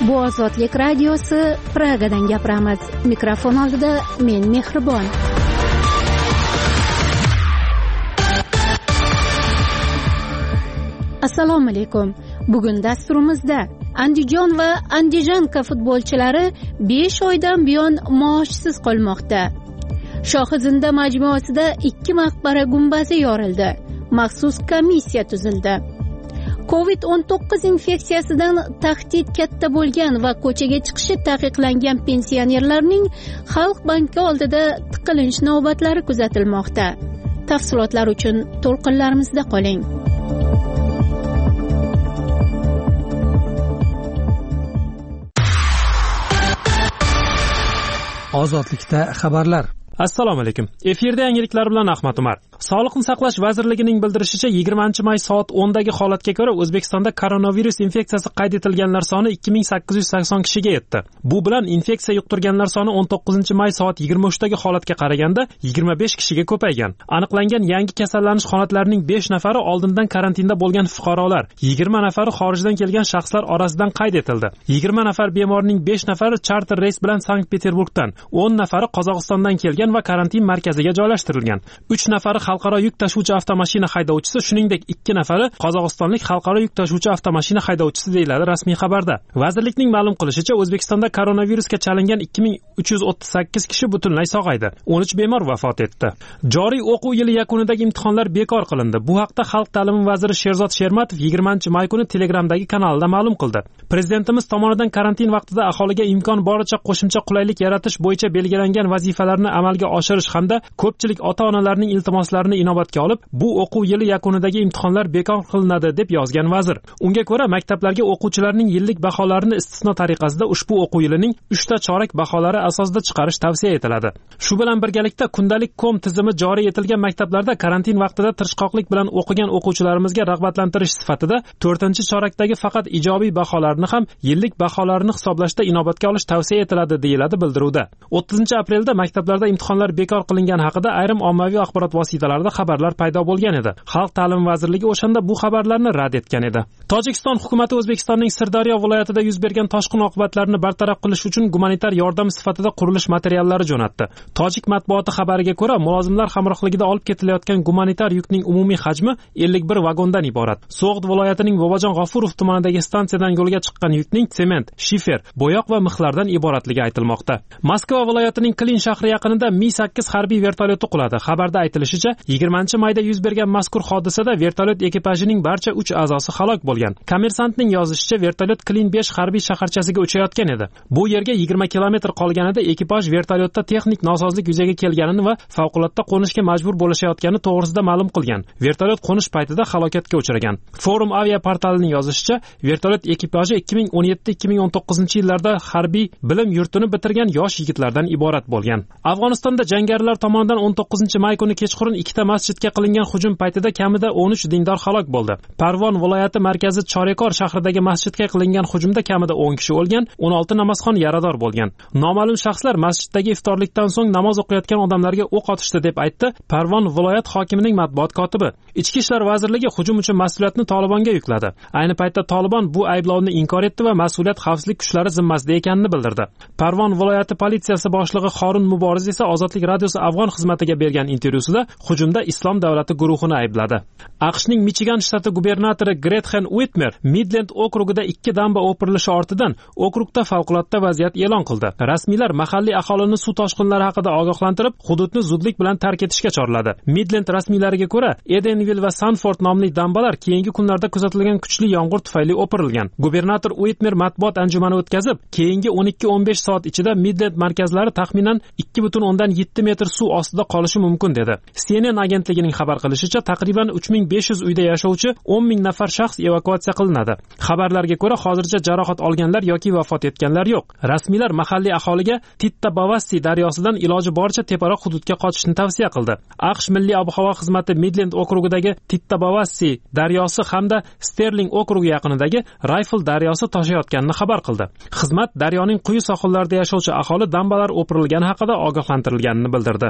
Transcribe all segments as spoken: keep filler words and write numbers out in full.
Bu Ozodlik radiosi, Pragadan gapiramiz. Mikrofon oldida men Mehribon. Assalomu alaykum. Bugun dasturimizda Andijon va Andijanka futbolchilari besh oydan buyon maoshsiz qolmoqda. Shohizinda majmuasida ikki maqbara gumbazi yorildi. Maxsus komissiya tuzildi. covid o'n to'qqiz infeksiyasidan tahdid katta bo'lgan va ko'chaga chiqishi taqiqlangan pensionerlarning Xalq banki oldida tiqilinish navbatlari kuzatilmoqda. Tafsilotlar uchun to'lqinlarimizda qoling. Ozodlikda xabarlar. Assalomu alaykum. Efirda yangiliklar bilan Ahmad Umar. Sog'liqni saqlash vazirligining bildirishicha, yigirmanchi may soat o'ndagi holatga ko'ra O'zbekistonda koronavirus infeksiyasi qayd etilganlar soni ikki ming sakkiz yuz sakson kishiga yetdi. Bu bilan infeksiya yuqtirganlar soni o'n to'qqizinchi may soat yigirma uchdagi holatga qaraganda yigirma besh kishiga ko'paygan. Aniqlangan yangi kasallanish holatlarining besh nafari oldindan karantinda bo'lgan fuqarolar, yigirma nafari xorijdan kelgan shaxslar orasidan qayd etildi. yigirma nafar bemorning besh nafari charter reys bilan Sankt-Peterburgdan, o'n nafari Qozog'istondan kelgan va karantin markaziga joylashtirilgan. uch nafari xalqaro yuk tashuvchi avtomashina haydovchisi, shuningdek ikki nafari qozog'istonlik xalqaro yuk tashuvchi avtomashina haydovchisi deyiladi rasmiy xabarda. Vazirlikning ma'lum qilishicha, O'zbekistonda koronavirusga chalingan ikki ming uch yuz o'ttiz sakkiz kishi butunlay sog'aydi. o'n uch bemor vafot etdi. Joriy o'quv yili yakunidagi imtihonlar bekor qilindi. Bu haqda Xalq ta'limi vaziri Sherzod Shermatov yigirmanchi may kuni Telegramdagi kanalida ma'lum qildi. Prezidentimiz tomonidan karantin vaqtida aholiga imkon boricha qo'shimcha qulaylik yaratish bo'yicha belgilangan vazifalarni amalga oshirish hamda ko'pchilik ota-onalarning iltimoslarini inobatga olib, bu o'quv yili yakunidagi imtihonlar bekor qilinadi deb yozgan vazir. Unga ko'ra, maktablarga o'quvchilarning yillik baholarini istisno tariqasida ushbu o'quv yilining uchta chorak baholari asosida chiqarish tavsiya etiladi. Shu bilan birgalikda kundalik kom tizimi joriy etilgan maktablarda karantin vaqtida tirishqoqlik bilan o'qigan o'quvchilarimizga rag'batlantirish sifatida to'rtinchi chorakdagi faqat ijobiy baholarni ham yillik baholarini hisoblashda inobatga olish tavsiya etiladi, deyiladi bildiruvda. o'ttizinchi aprelda maktablarda imtihonlar bekor qilingan haqida ayrim ommaviy axborot vositalarida xabarlar paydo bo'lgan edi. Xalq ta'limi vazirligi o'shanda bu xabarlarni rad etgan edi. Tojikiston hukumatı O'zbekistonning Sirdaryo viloyatida yuz bergan toshqin oqibatlarini bartaraf qilish uchun gumanitar yordam sifatida qurilish materiallari jo'natdi. Tojik matbuoti xabariga ko'ra, mulozimlar hamrohligida olib ketilayotgan gumanitar yukning umumiy hajmi ellik bir vagondan iborat. So'g'd viloyatining Bobojon G'ofurov tumanidagi stansiyadan yo'lga chiqqan yukning sement, shifer, bo'yoq va mixlardan iboratligi aytilmoqda. Moskva viloyatining Klin shahri yaqinida Mi sakkiz harbiy vertolyoti quladi. Xabarda aytilishicha, yigirmanchi mayda yuz bergan mazkur hodisada vertolyot ekipajining barcha uch a'zosi halok bo'lgan. Kommersantning yozishicha, vertolyot Klin besh harbiy shaharchasiga uchayotgan edi. Bu yerga yigirma kilometr qolganida ekipaj vertolyotda texnik nosozlik yuzaga kelganini va favqulodda qo'nishga majbur bo'lishayotgani to'g'risida ma'lum qilgan. Vertolyot qo'nish paytida halokatga uchragan. Forum Avia portalining yozishicha, vertolyot ekipaji ikki ming o'n yetti ikki ming o'n to'qqizinchi yillarda harbiy bilim yurtini bitirgan yosh yigitlardan iborat bo'lgan. Afg'onistonda jangarilar tomonidan o'n to'qqizinchi may kuni kechqurun ikkita masjidga qilingan hujum paytida kamida o'n uch dindor halok bo'ldi. Parvon viloyati markazi Chorekor shahridagi masjidga qilingan hujumda kamida o'n kishi o'lgan, o'n olti namozxon yarador bo'lgan. Noma'lum shaxslar masjiddagi iftorlikdan so'ng namoz o'qiyotgan odamlarga o'q otishdi deb aytdi Parvon viloyat hokimining matbuot kotibi. Ichki ishlar vazirligi hujum uchun mas'uliyatni Tolibonga yukladi. Ayni paytda Tolibon bu ayblovni inkor etdi va mas'uliyat xavfsizlik kuchlari zimmasida ekanini bildirdi. Parvon viloyati politsiyasi boshlig'i Xorun Muboriz esa Ozodlik radiosi Afg'on xizmatiga bergan intervyusida hujumda Islom davlati guruhini aybladi. AQShning Michigan shtati gubernatori Gretchen Whitmer Midland okrugida ikki damba o'pirilishi ortidan okrugda favqulodda vaziyat e'lon qildi. Rasmiylar mahalliy aholini suv toshqinlari haqida ogohlantirib, hududni zudlik bilan tark etishga chorladi. Midland rasmiylariga ko'ra, Edenville va Sanford nomli dambalar keyingi kunlarda kuzatilgan kuchli yomg'ir tufayli o'pirilgan. Gubernator Whitmer matbuot anjumani o'tkazib, keyingi o'n ikki o'n besh soat ichida Midland markazlari taxminan ikki butun o'ndan yetti metr suv ostida qolishi mumkin dedi. C N N agentligining xabar qilishicha, taqriban uch ming besh yuz uyda yashovchi o'n ming nafar shaxs evakuatsiya qilinadi. Xabarlarga ko'ra, hozircha jarohat olganlar yoki vafot etganlar yo'q. Rasmiylar mahalliy aholiga Titta-Bavassi daryosidan iloji boricha teparoq hududga qochishni tavsiya qildi. AQSh Milliy ob-havo xizmati Midland okrugidagi Titta-Bavassi daryosi hamda Sterling okrugi yaqinidagi Rifle daryosi toshayotganini xabar qildi. Xizmat daryoning quyi sohillarida yashovchi aholi dambalar o'pirilgani haqida ogohlantirilganini bildirdi.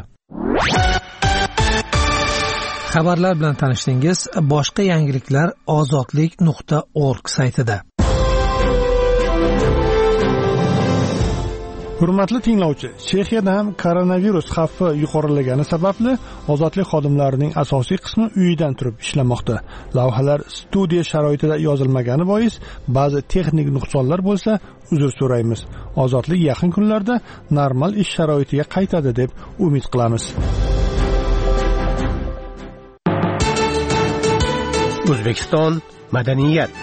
Xabarlar bilan tanishdingiz. Boshqa yangiliklar ozodlik nuqta org saytida. Hurmatli tinglovchi, Chexiyada ham koronavirus xavfi yuqorilagani sababli ozodlik xodimlarining asosiy qismi uyidan turib ishlamoqda. Lavhalar studiya sharoitida yozilmagani bois ba'zi texnik nuqsonlar bo'lsa, uzr so'raymiz. Ozodlik yaqin kunlarda normal ish sharoitiga qaytadi deb umid qilamiz. O'zbekiston madaniyat.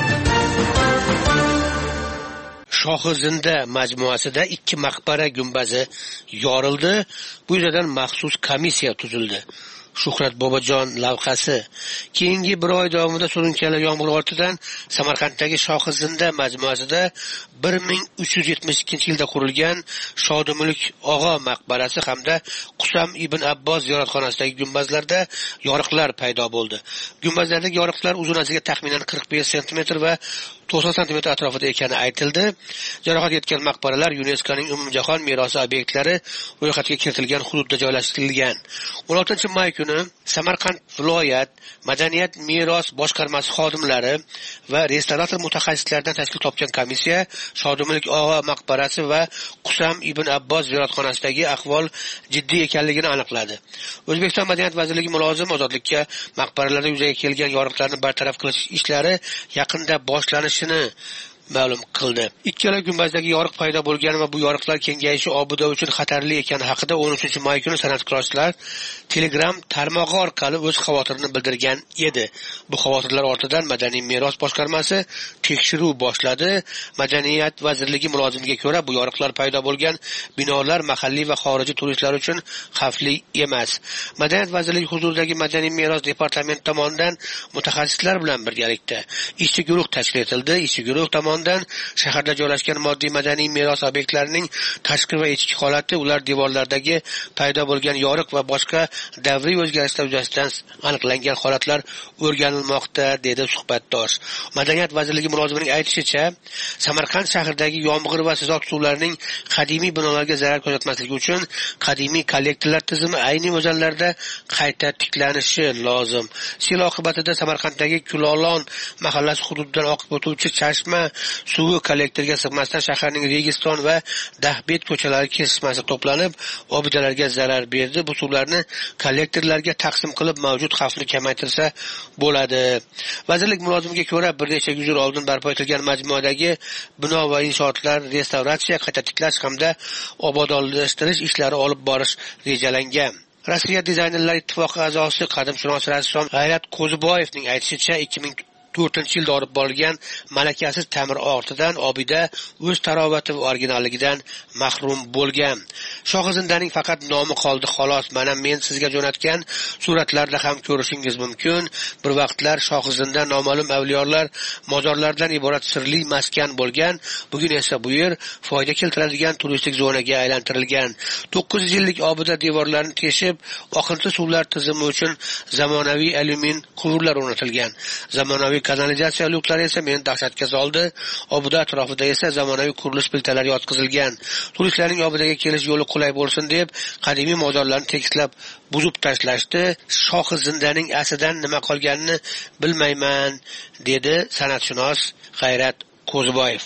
Shohizinda majmuasida ikki maqbara gumbazi yorildi. Bu yuzasidan maxsus komissiya tuzildi. Shuhrat Bobojon lavhasi. Keyingi bir oy davomida surunkali yomg'ir ortidan Samarqanddagi Shohizinda majmuasida bir ming uch yuz yetmish ikkinchi yilda qurilgan Shodimulk og'o maqbarasi hamda Qusam ibn Abbos ziyoratxonasidagi gumbazlarda yoriqlar paydo bo'ldi. Gumbazlardagi yoriqlar uzunasiga taxminan qirq besh santimetr va to'qson santimetr atrofida ekani aytildi. Jarohat yetgan maqbaralar YuNESKOning umumjahon merosi obyektlari ro'yxatiga kiritilgan hududda joylashtirilgan. o'n oltinchi may kuni Samarqand viloyat madaniyat meros boshqarmasi xodimlari va restavrator mutaxassislaridan tashkil topgan komissiya Shodimulk og'o maqbarasi va Qusam ibn Abbos ziyoratxonasidagi ahvol jiddiy ekanligini aniqladi. O'zbekiston Madaniyat vazirligi mulozim ozodlikka maqbaralarda yuzaga kelgan yoriqlarni bartaraf qilish ishlari yaqinda boshlanishi ma'lum qildi. Ikkala gumbazdagi yoriq paydo bo'lgan va bu yoriqlar kengayishi obida uchun xatarli ekani haqida o'n uchinchi may kuni san'atkorlar Telegram tarmog'i orqali o'z xavotirini bildirgan edi. Bu xavotirlar ortidan Madaniy meros boshqarmasi tekshiruv boshladi. Madaniyat vazirligi mulozimiga ko'ra, bu yoriqlar paydo bo'lgan binolar mahalliy va xorijiy turistlar uchun xavfli emas. Madaniyat vazirligi huzuridagi Madaniy meros departamenti tomonidan mutaxassislar bilan birgalikda ishchi guruh tashkil etildi. Ishchi guruh tomonidan shaharda joylashgan moddiy madaniy meros obyektlarining tashqi va ichki holati, ular devorlaridagi paydo bo'lgan yoriq va boshqa davriy o'zgarishlar yuzasidan aniqlangan holatlar o'rganilmoqda, dedi suhbatdosh. Madaniyat vazirligi mulozimining aytishicha, Samarqand shahridagi yomg'ir va sizot suvlarining qadimiy binolarga zarar ko'rsatmasligi uchun qadimiy kollektorlar tizimi ayni o'zanlarda qayta tiklanishi lozim. Sel oqibatida Samarqanddagi Kulolon mahallasi hududidan oqib o'tuvchi Chashma suvi kollektorga sig'masdan shaharning Registon va Dahbet ko'chalari kesishmasi to'planib, obidalarga zarar berdi. Bu suvlarni kollektorlarga taqsim qilib mavjud xavfni kamaytirsa bo'ladi. Vazirlik mulozimiga ko'ra, bir necha yil oldin barpo etilgan majmuadagi bino va inshootlar restavratsiya, qayta tiklash hamda obodonlashtirish ishlari olib borish rejalangan. Rossiya dizaynerlar ittifoqi a'zosi qadimshunos rassom G'ayrat Qo'ziboyevning aytishicha, ikki ming to'rtinchi yilda olib borilgan malakasiz ta'mir ortidan obida o'z tarovati va originalligidan mahrum bo'lgan. Shohizindaning faqat nomi qoldi xolos. Mana men sizga jo'natgan suratlarda ham ko'rishingiz mumkin. Bir vaqtlar Shohizinda noma'lum avliyolar mozorlardan iborat sirli maskan bo'lgan. Bugun esa bu yer foyda keltiradigan turistik zonaga aylantirilgan. to'qqiz yuz yillik obida devorlarini teshib, oqinti suvlar tizimi uchun zamonaviy alyumin quvurlar o'rnatilgan. Zamonaviy kanalizatsiya lyuklari esa meni dahshatga soldi. Obida atrofida esa zamonaviy qurilish plitalari yotqizilgan. Turistlarning obidaga kelish yo'li qulay bo'lsin deb qadimiy mozorlarni tekislab buzib tashlashdi. Shohizindaning aslidan nima qolganini bilmayman, dedi san'atshunos G'ayrat Qo'ziboyev.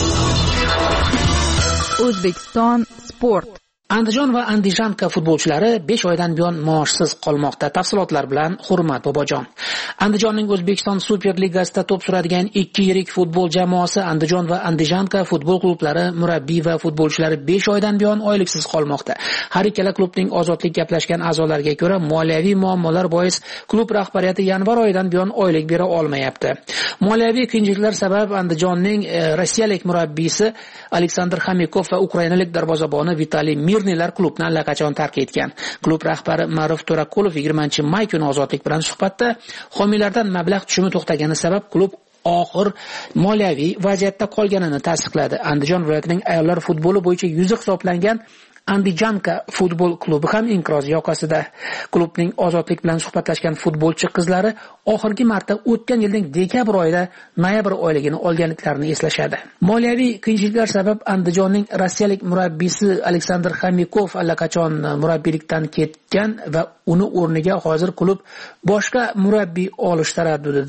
O'zbekiston sport. Andijon va Andijanka futbolchilari besh oydan buyon maoshsiz qolmoqda. Tafsilotlar bilan Hurmat Bobojon. Andijonning O'zbekiston Superligasida to'p suradigan ikki yirik futbol jamoasi Andijon va Andijanka futbol klublari murabbiy va futbolchilari besh oydan buyon oyliksiz qolmoqda. Har ikkala klubning ozodlik gaplashgan a'zolariga ko'ra, moliyaviy muammolar bois klub rahbariyati yanvar oyidan buyon oylik bera olmayapti. Moliyaviy qiyinchiliklar sabab Andijonning e, rossiyalik murabbiysi Aleksandr Xamikov va ukrainalik darvozaboni Vitaliy Mirnilar klubni allaqachon tark etgan. Klub rahbari Ma'ruf To'rakulov yigirmanchi may kuni ozodlik bilan suhbatda homiylardan mablag' tushumi to'xtagani sabab klub og'ir moliyaviy vaziyatda qolganini tasdiqladi. Andijon viloyatining ayollar futboli bo'yicha yuzi hisoblangan Andijanka futbol klubi ham inqiroz yoqasida. Klubning ozodlik bilan suhbatlashgan futbolchi qizlari oxirgi marta o'tgan yilning dekabr oyida noyabr oyligini olganliklarini eslashadi. Moliyaviy qiyinchiliklar sabab Andijonning rossiyalik murabbiysi Aleksandr Xamikov allaqachon murabbiylikdan ketgan va uni o'rniga hozir klub boshqa murabbiy olish taraddudida.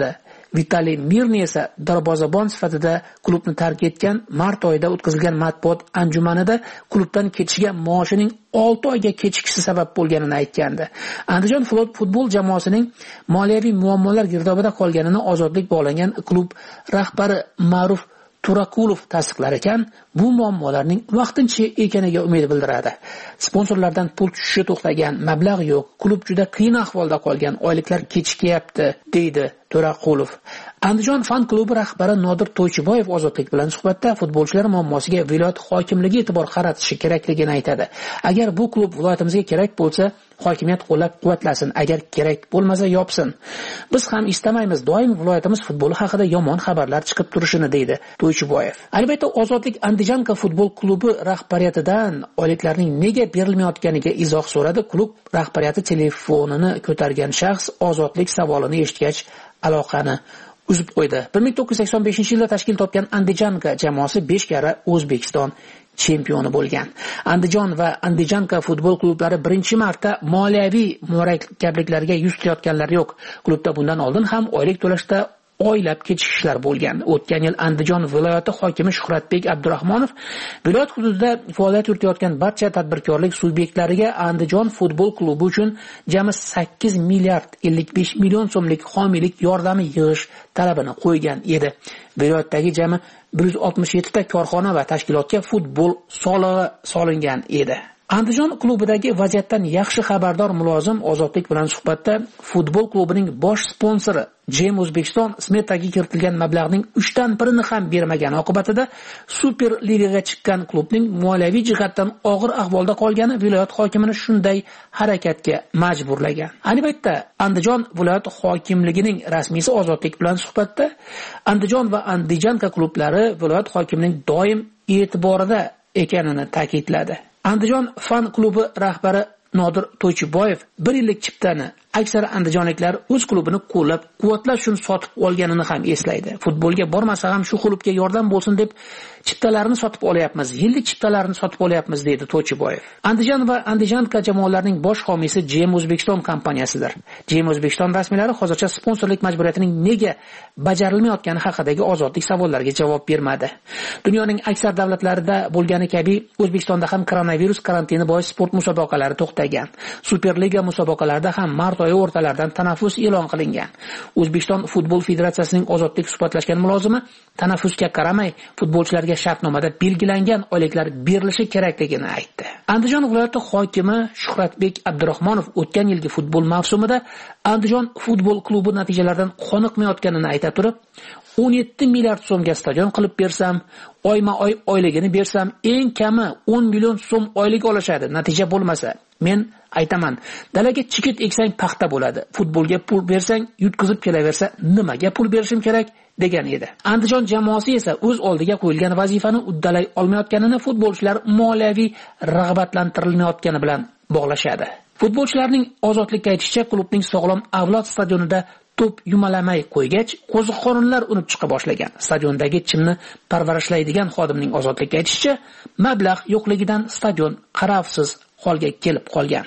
Vitaliy Mirny esa darvozabon sifatida klubni tark etgan. Mart oyida o'tkazilgan matbuot anjumanida klubdan ketishiga maoshining olti oyga kechikishi sabab bo'lganini aytgandi. Andijon futbol jamoasining moliyaviy muammolar girdobida qolganini ozodlik bog'langan klub rahbari Ma'ruf Turakulov tasdiqlar ekan, bu muammolarning vaqtincha ekaniga umid bildiradi. Sponsorlardan pul tushishi to'xtagan, mablag' yo'q, klub juda qiyin ahvolda qolgan, oyliklar kechikyapti, deydi Turakulov. Andijon fan klubi rahbari Nodir To'ychiboyev ozodlik bilan suhbatda futbolchilar muammosiga viloyat hokimligi e'tibor qaratishi kerakligini aytadi. Agar bu klub viloyatimizga kerak bo'lsa, hokimiyat qo'llab-quvvatlasin, agar kerak bo'lmasa yopsin. Biz ham istamaymiz doim viloyatimiz futboli haqida yomon xabarlar chiqib turishini, deydi To'ychiboyev. Albatta, Ozodlik Andijanka futbol klubi rahbariyatidan oyliklarning nega berilmayotganiga izoh so'radi. Klub rahbariyati telefonini ko'targan shaxs Ozodlik savolini eshitgach aloqani uzib qo'ydi. bir ming to'qqiz yuz sakson beshinchi yilda tashkil topgan Andijanka jamoasi besh karra O'zbekiston chempioni bo'lgan. Andijon va Andijanka futbol klublari birinchi marta moliyaviy murakkabliklarga yuz tutayotganlari yo'q. Klubda bundan oldin ham oylik to'lashda oylab kechikishlar bo'lgan. O'tgan yil Andijon viloyati hokimi Shuhratbek Abdurahmonov viloyat hududida faoliyat yuritayotgan barcha tadbirkorlik subyektlariga Andijon futbol klubi uchun jami sakkiz milliard ellik besh million so'mlik homiylik yordami yig'ish talabini qo'ygan edi. Viloyatdagi jami bir yuz oltmish yetti ta korxona va tashkilotga futbol solig'i solingan edi. Andijon klubidagi vaziyatdan yaxshi xabardor mulozim Ozodlik bilan suhbatda futbol klubining bosh sponsori Jem O'zbekiston smetaga kiritilgan mablag'ning uchdan birini ham bermagani oqibatida Super Ligaga chiqqan klubning moliyaviy jihatdan og'ir ahvolda qolgani viloyat hokimini shunday harakatga majburlagan. Albatta, Andijon viloyat hokimligining rasmiysi Ozodlik bilan suhbatda Andijon va Andijanka klublari viloyat hokimining doim e'tiborida ekanini ta'kidladi. Andijon fan klubi rahbari Nodir To'ychiboyev bir yillik chiptani aksar andijonliklar o'z klubini qo'llab-quvvatlash uchun sotib olganini ham eslaydi. Futbolga bormasa ham shu klubga yordam bo'lsin deb chiptalarni sotib olyapmiz, yillik chiptalarni sotib olyapmiz, deydi To'ychiboyev. Andijon va Andijanka jamoalarining bosh homiysi Jem O'zbekiston kompaniyasidir. Jem O'zbekiston rasmiylari hozircha sponsorlik majburiyatining nega bajarilmayotgani haqidagi ozodlik savollariga javob bermadi. Dunyoning aksar davlatlarida bo'lgani kabi O'zbekistonda ham koronavirus karantini bois sport musobaqalari to'xtagan. Superliga musobaqalarida ham mart oyi o'rtalaridan tanaffus e'lon qilingan. O'zbekiston futbol federatsiyasining ozodlik suhbatlashgan mulozimi tanaffusga qaramay futbolchilarga shartnomada belgilangan oyliklar berilishi kerakligini aytdi. Andijon viloyati hokimi Shuhratbek Abdurahmonov o'tgan yilgi futbol mavsumida Andijon futbol klubi natijalaridan qoniqmayotganini ayta turib, o'n yetti milliard so'mga stadion qilib bersam, oyma-oy oyligini bersam, eng kami o'n million so'm oylik olishadi. Natija bo'lmasa, men aytaman, dalaga chigit eksang paxta bo'ladi. Futbolga pul bersang, yutkizib kelaversa, nimaga pul berishim kerak degan edi. Andijon jamoasi esa o'z oldiga qo'yilgan vazifani uddalay olmayotganini futbolchilar moliyaviy rag'batlantirilmayotgani bilan bog'lashadi. Futbolchilarning ozodlikka aytishicha, klubning sog'lom avlod stadionida to'p yumalamay qo'ygach, qo'ziqorinlar unib chiqa boshlagan. Stadiondagi chimni parvarishlaydigan xodimning ozodlikka aytishicha, mablag' yo'qligidan stadion qarovsiz holga kelib qolgan.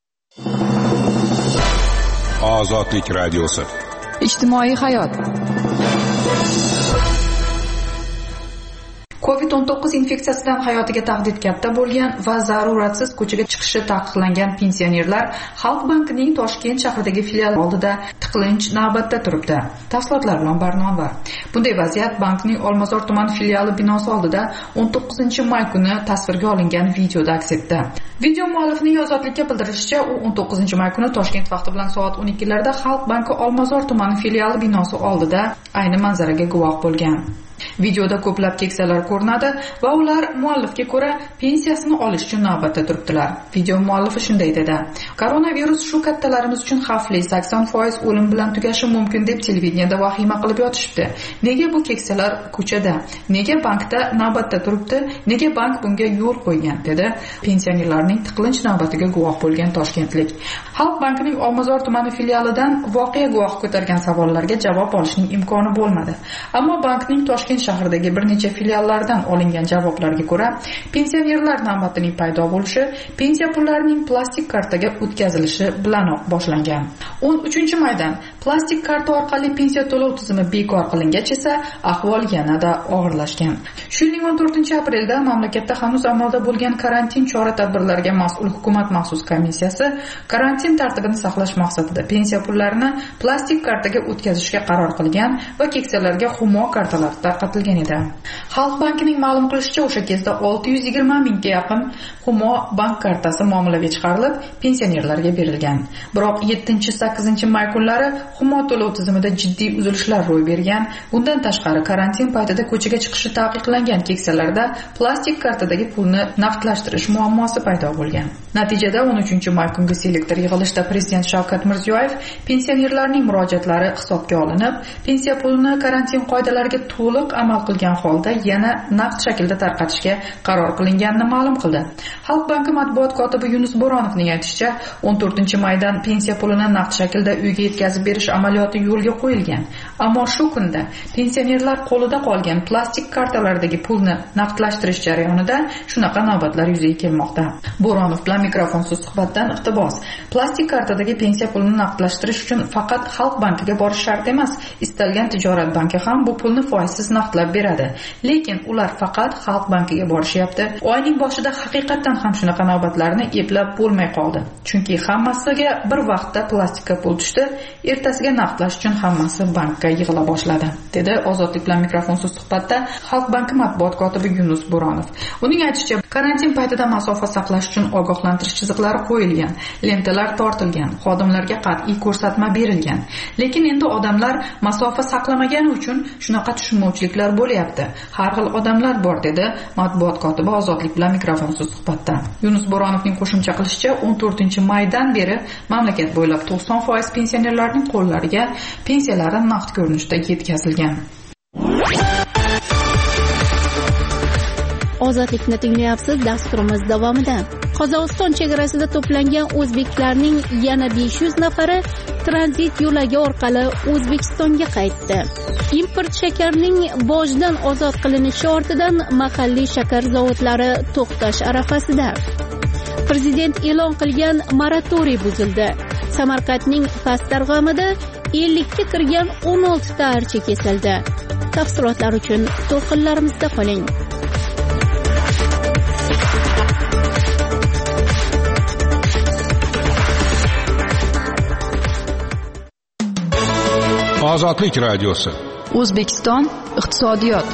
Ozodlik radiosi. Ijtimoiy hayot. covid o'n to'qqiz infeksiyasidan hayotiga tahdid katta bo'lgan va zaruratsiz ko'chaga chiqishi taqiqlangan pensionerlar Xalq bankining Toshkent shahridagi filiali oldida tiqilinch navbatda turibdi. Tafsilotlar bilan Barnova. Bunday vaziyat bankning Olmazor tuman filiali binosi oldida o'n to'qqizinchi may kuni tasvirga olingan videoda aks etdi. Video muallifining ozodlikka bildirishicha, u o'n to'qqizinchi may kuni Toshkent vaqti bilan soat o'n ikkilarda Xalq banki Olmazor tumani filiali binosi oldida ayni manzaraga guvoh bo'lgan. Videoda ko'plab keksalar ko'rinadi va ular muallifga ko'ra pensiyasini olish uchun navbatda turibdilar. Video muallifi shunday dedi: "Koronavirus shu kattalarimiz uchun xavfli, sakson foiz o'lim bilan tugashi mumkin deb televideniyada vahima qilib yotishibdi. Nega bu keksalar ko'chada? Nega bankda navbatda turibdi? Nega bank bunga yo'l qo'ygan?" dedi pensionerlarning tiqilinch navbatiga guvoh bo'lgan toshkentlik. Xalq bankining Olmazor tumani filialidan voqea guvohi ko'targan savollarga javob olishning imkoni bo'lmadi. Ammo bankning Toshkent shahridagi bir necha filiallardan olingan javoblarga ko'ra, pensionerlar navbatining paydo bo'lishi pensiya pullarining plastik kartaga o'tkazilishi bilanoq boshlangan. o'n uchinchi maydan plastik karta orqali pensiya to'lov tizimi bekor qilingach esa ahvol yanada og'irlashgan. Shu yilning o'n to'rtinchi aprelda mamlakatda hanuz amalda bo'lgan karantin chora-tadbirlariga mas'ul hukumat maxsus komissiyasi karantin tartibini saqlash maqsadida pensiya pullarini plastik kartaga o'tkazishga qaror qilgan va keksalarga Humo kartalar tarqatilgan edi. Xalq bankining ma'lum qilishicha, o'sha kezda olti yuz yigirma mingga yaqin Humo bank kartasi muomalaga chiqarilib, pensionerlarga berilgan. Biroq yettinchi sakkizinchi may kunlari Humo to'lov tizimida jiddiy uzilishlar ro'y bergan. Bundan tashqari, karantin paytida ko'chaga chiqishi taqiqlangan keksalarda plastik kartadagi pulni naqdlashtirish muammosi paydo bo'lgan. Natijada o'n uchinchi may kungi selektor yig'ilishida Prezident Shavkat Mirziyoyev pensionerlarning murojaatlari hisobga olinib, pensiya pulini karantin qoidalariga to'liq amal qilgan holda yana naqd shaklda tarqatishga qaror qilinganini ma'lum qildi. Xalq banki matbuot kotibi Yunus Bo'ronovning aytishicha, o'n to'rtinchi maydan pensiya pulini naqd shaklda uyga yetkazib berish amaliyoti yo'lga qo'yilgan. Ammo shu kunda pensionerlar qo'lida qolgan plastik kartalardagi pulni naqdlashtirish jarayonida shunaqa navbatlar yuzaga kelmoqda. Bo'ronov bilan mikrofonsiz suhbatdan iqtibos. Plastik kartadagi pensiya pulini naqdlashtirish uchun faqat Xalq bankiga borish shart emas. Istalgan tijorat banki ham bu pulni foizsiz naqdlab beradi. Lekin ular faqat Xalq bankiga borishyapti. Oyning boshida haqiqatan ham shunaqa navbatlarni eplab bo'lmay qoldi. Chunki hammasiga bir vaqtda plastikka pul tushdi, ertasiga naqdlash uchun hammasi bankka yig'ila boshladi, dedi Ozodlik bilan mikrofonsiz suhbatda Xalq banki matbuot kotibi Yunus Bo'ronov. Uning aytishicha, karantin paytida masofa saqlash uchun ogohlantirish chiziqlari qo'yilgan, lentalar tortilgan, xodimlarga qat'iy ko'rsatma berilgan. Lekin endi odamlar masofa saqlamagani uchun shunaqa tushunmovchiliklar bo'lyapti. Har xil odamlar bor, dedi matbuot kotibi Ozodlik bilan mikrofonsiz suhbatda. Yunus Bo'ronovning qo'shimcha qilishicha, o'n to'rtinchi maydan beri mamlakat bo'ylab to'qson foiz pensionerlarning qo'llariga pensiyalari naqd ko'rinishda yetkazilgan. Ozodlikni tinglayapsiz. Dasturimiz davomida Qozog'iston chegarasida to'plangan o'zbeklarning yana besh yuz nafari tranzit yo'lagi orqali O'zbekistonga qaytdi. Import shakarning bojdan ozod qilinishi ortidan mahalliy shakar zavodlari to'xtash arafasida. Prezident e'lon qilgan moratoriy buzildi. Samarqandning Pastdarg'omida ellikka kirgan o'n olti ta archa kesildi. Tafsilotlar uchun to'lqinlarimizda qoling. Ozodlik radiosi. O'zbekiston iqtisodiyot.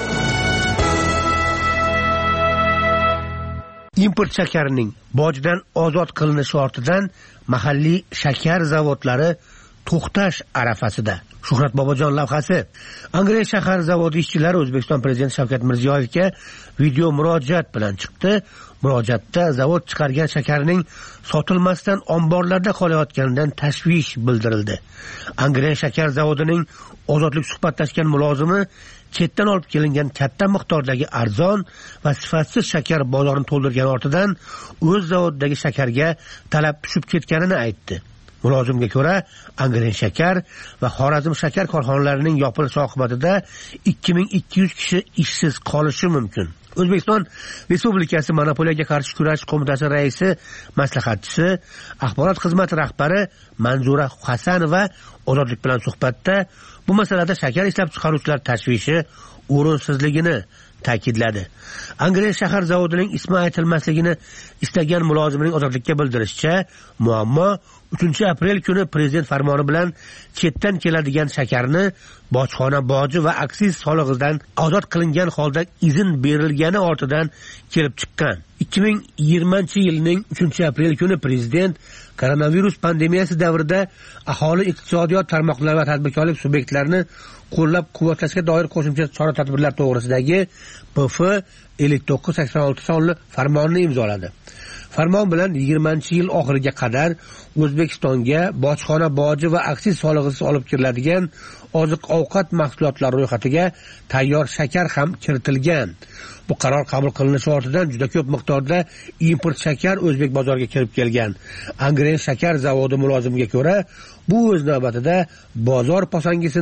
Import shakarining bojdan ozod qilinishi ortidan mahalliy shakar zavodlari to'xtash arafasida. Shuhrat Bobojon lavhasi. Angren shahar zavodi ishchilari O'zbekiston Prezidenti Shavkat Mirziyoyevga video murojaat bilan chiqdi. Murojaatda zavod chiqargan shakarning sotilmasdan omborlarda qolayotganidan tashvish bildirildi. Angren shakar zavodining Ozodlik suhbatlashgan mulozimi chetdan olib kelingan katta miqdordagi arzon va sifatsiz shakar bozorini to'ldirgan ortidan o'z zavodidagi shakarga talab tushib ketganini aytdi. Mulozimga ko'ra, Angren shakar va Xorazm shakar korxonalarining yopilishi oqibatida ikki ming ikki yuz kishi ishsiz qolishi mumkin. O'zbekiston Respublikasi Monopoliyaga qarshi kurash qo'mitasi raisi maslahatchisi, axborot xizmati rahbari Manzura Hasanova Ozodlik bilan suhbatda bu masalada shakar ishlab chiqaruvchilar tashvishi o'rinsizligini ta'kidladi. Angren shahar zavodining ismi aytilmasligini istagan mulozimning Ozodlikka bildirishicha, muammo uchinchi aprel kuni prezident farmoni bilan chetdan keladigan shakarni bojxona boji va aksiz solig'idan ozod qilingan holda izn berilgani ortidan kelib chiqqan. ikki ming yigirmanchi yilning uchinchi aprel kuni prezident koronavirus pandemiyasi davrida aholi iqtisodiyot tarmoqlari va tadbirkorlik subyektlarini qo'llab-quvvatlashga doir qo'shimcha chora-tadbirlar to'g'risidagi P F ellik to'qqiz sakson olti sonli farmonni imzoladi. Farmon bilan yigirmanchi yil oxiriga qadar O'zbekistonga bojxona boji va aksiz solig'isiz olib kiriladigan oziq-ovqat mahsulotlari ro'yxatiga tayyor shakar ham kiritilgan. Bu qaror qabul qilinishi ortidan juda ko'p miqdorda import shakar o'zbek bozoriga kirib kelgan. Angren shakar zavodi mulozimiga ko'ra, bu o'z navbatida bozor posangisini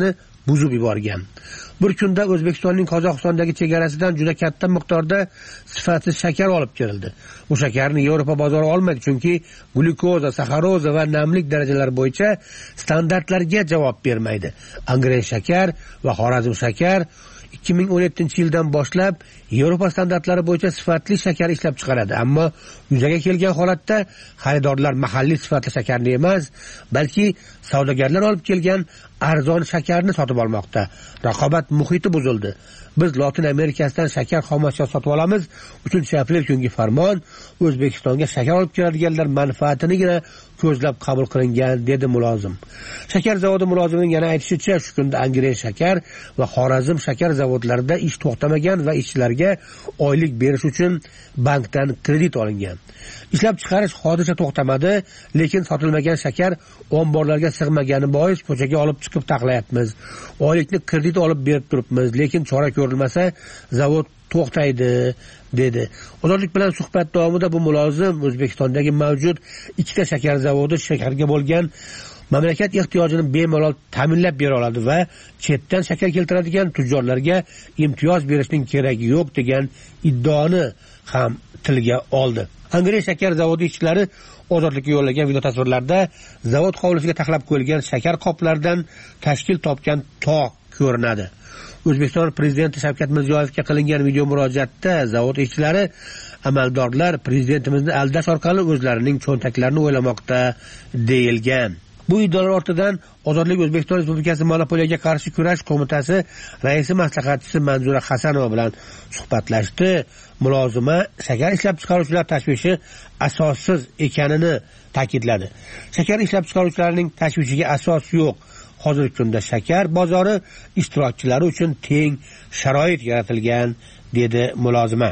buzib yuborgan. Bir kunda O'zbekistonning Qozog'istondagi chegarasidan juda katta miqdorda sifatsiz shakar olib keldi. Bu shakarni Yevropa bozori olmaydi, chunki glyukoza, saxaroza va namlik darajalari bo'yicha standartlarga javob bermaydi. Angren shakar va Xorazm shakar ikki ming o'n yettinchi yildan boshlab Yevropa standartlari bo'yicha sifatli shakar ishlab chiqaradi, ammo yuzaga kelgan holatda xaridorlar mahalliy sifatli shakarni emas, balki savdogarlar olib kelgan arzon shakarni sotib olmoqda. Raqobat muhiti buzildi. Biz Lotin Amerikasidan shakar xomashyo sotib olamiz. uchinchi aprel kungi farmon O'zbekistonga shakar olib keladiganlar manfaatinigina ko'zlab qabul qilingan, dedi mulozim. Shakar zavodi mulozimining yana aytishicha, shu kunda Angren shakar va Xorazm shakar zavodlarida ish to'xtamagan va ishchilarga oylik berish uchun bankdan kredit olingan. Ishlab chiqarish hozircha to'xtamadi, lekin sotilmagan shakar omborlarga sig'magani bois ko'chaga olib chiqib taqlayapmiz. Oylikni kredit olib berib turibmiz, lekin chora ko'rilmasa zavod to'xtaydi, dedi. Ozodlik bilan suhbat davomida bu mulozim O'zbekistondagi mavjud ikkita shakar zavodi shakarga bo'lgan mamlakat ehtiyojini bemalol ta'minlab bera oladi va chetdan shakar keltiradigan tujjorlarga imtiyoz berishning keragi yo'q degan iddaoni ham tilga oldi. Angren shakar zavodi ishchilari Ozodlikka yo'llagan video tasvirlarda zavod hovlisiga taxlab qo'yilgan shakar qoplaridan tashkil topgan tog' ko'rinadi. O'zbekiston prezidenti Shavkat Mirziyoyevga qilingan video murojaatda zavod ishchilari amaldorlar prezidentimizni aldash orqali o'zlarining cho'ntaklarini o'ylamoqda deyilgan. Bu iddaolar ortidan Ozodlik O'zbekiston Respublikasi Monopoliyaga qarshi kurash qo'mitasi raisi maslahatchisi Manzura Hasanova bilan suhbatlashdi. Mulozima shakar ishlab chiqaruvchilar tashvishi asossiz ekanini ta'kidladi. Shakar ishlab chiqaruvchilarining tashvishiga asos yo'q. Hozirgi kunda shakar bozori ishtirokchilari uchun teng sharoit yaratilgan, dedi mulozima.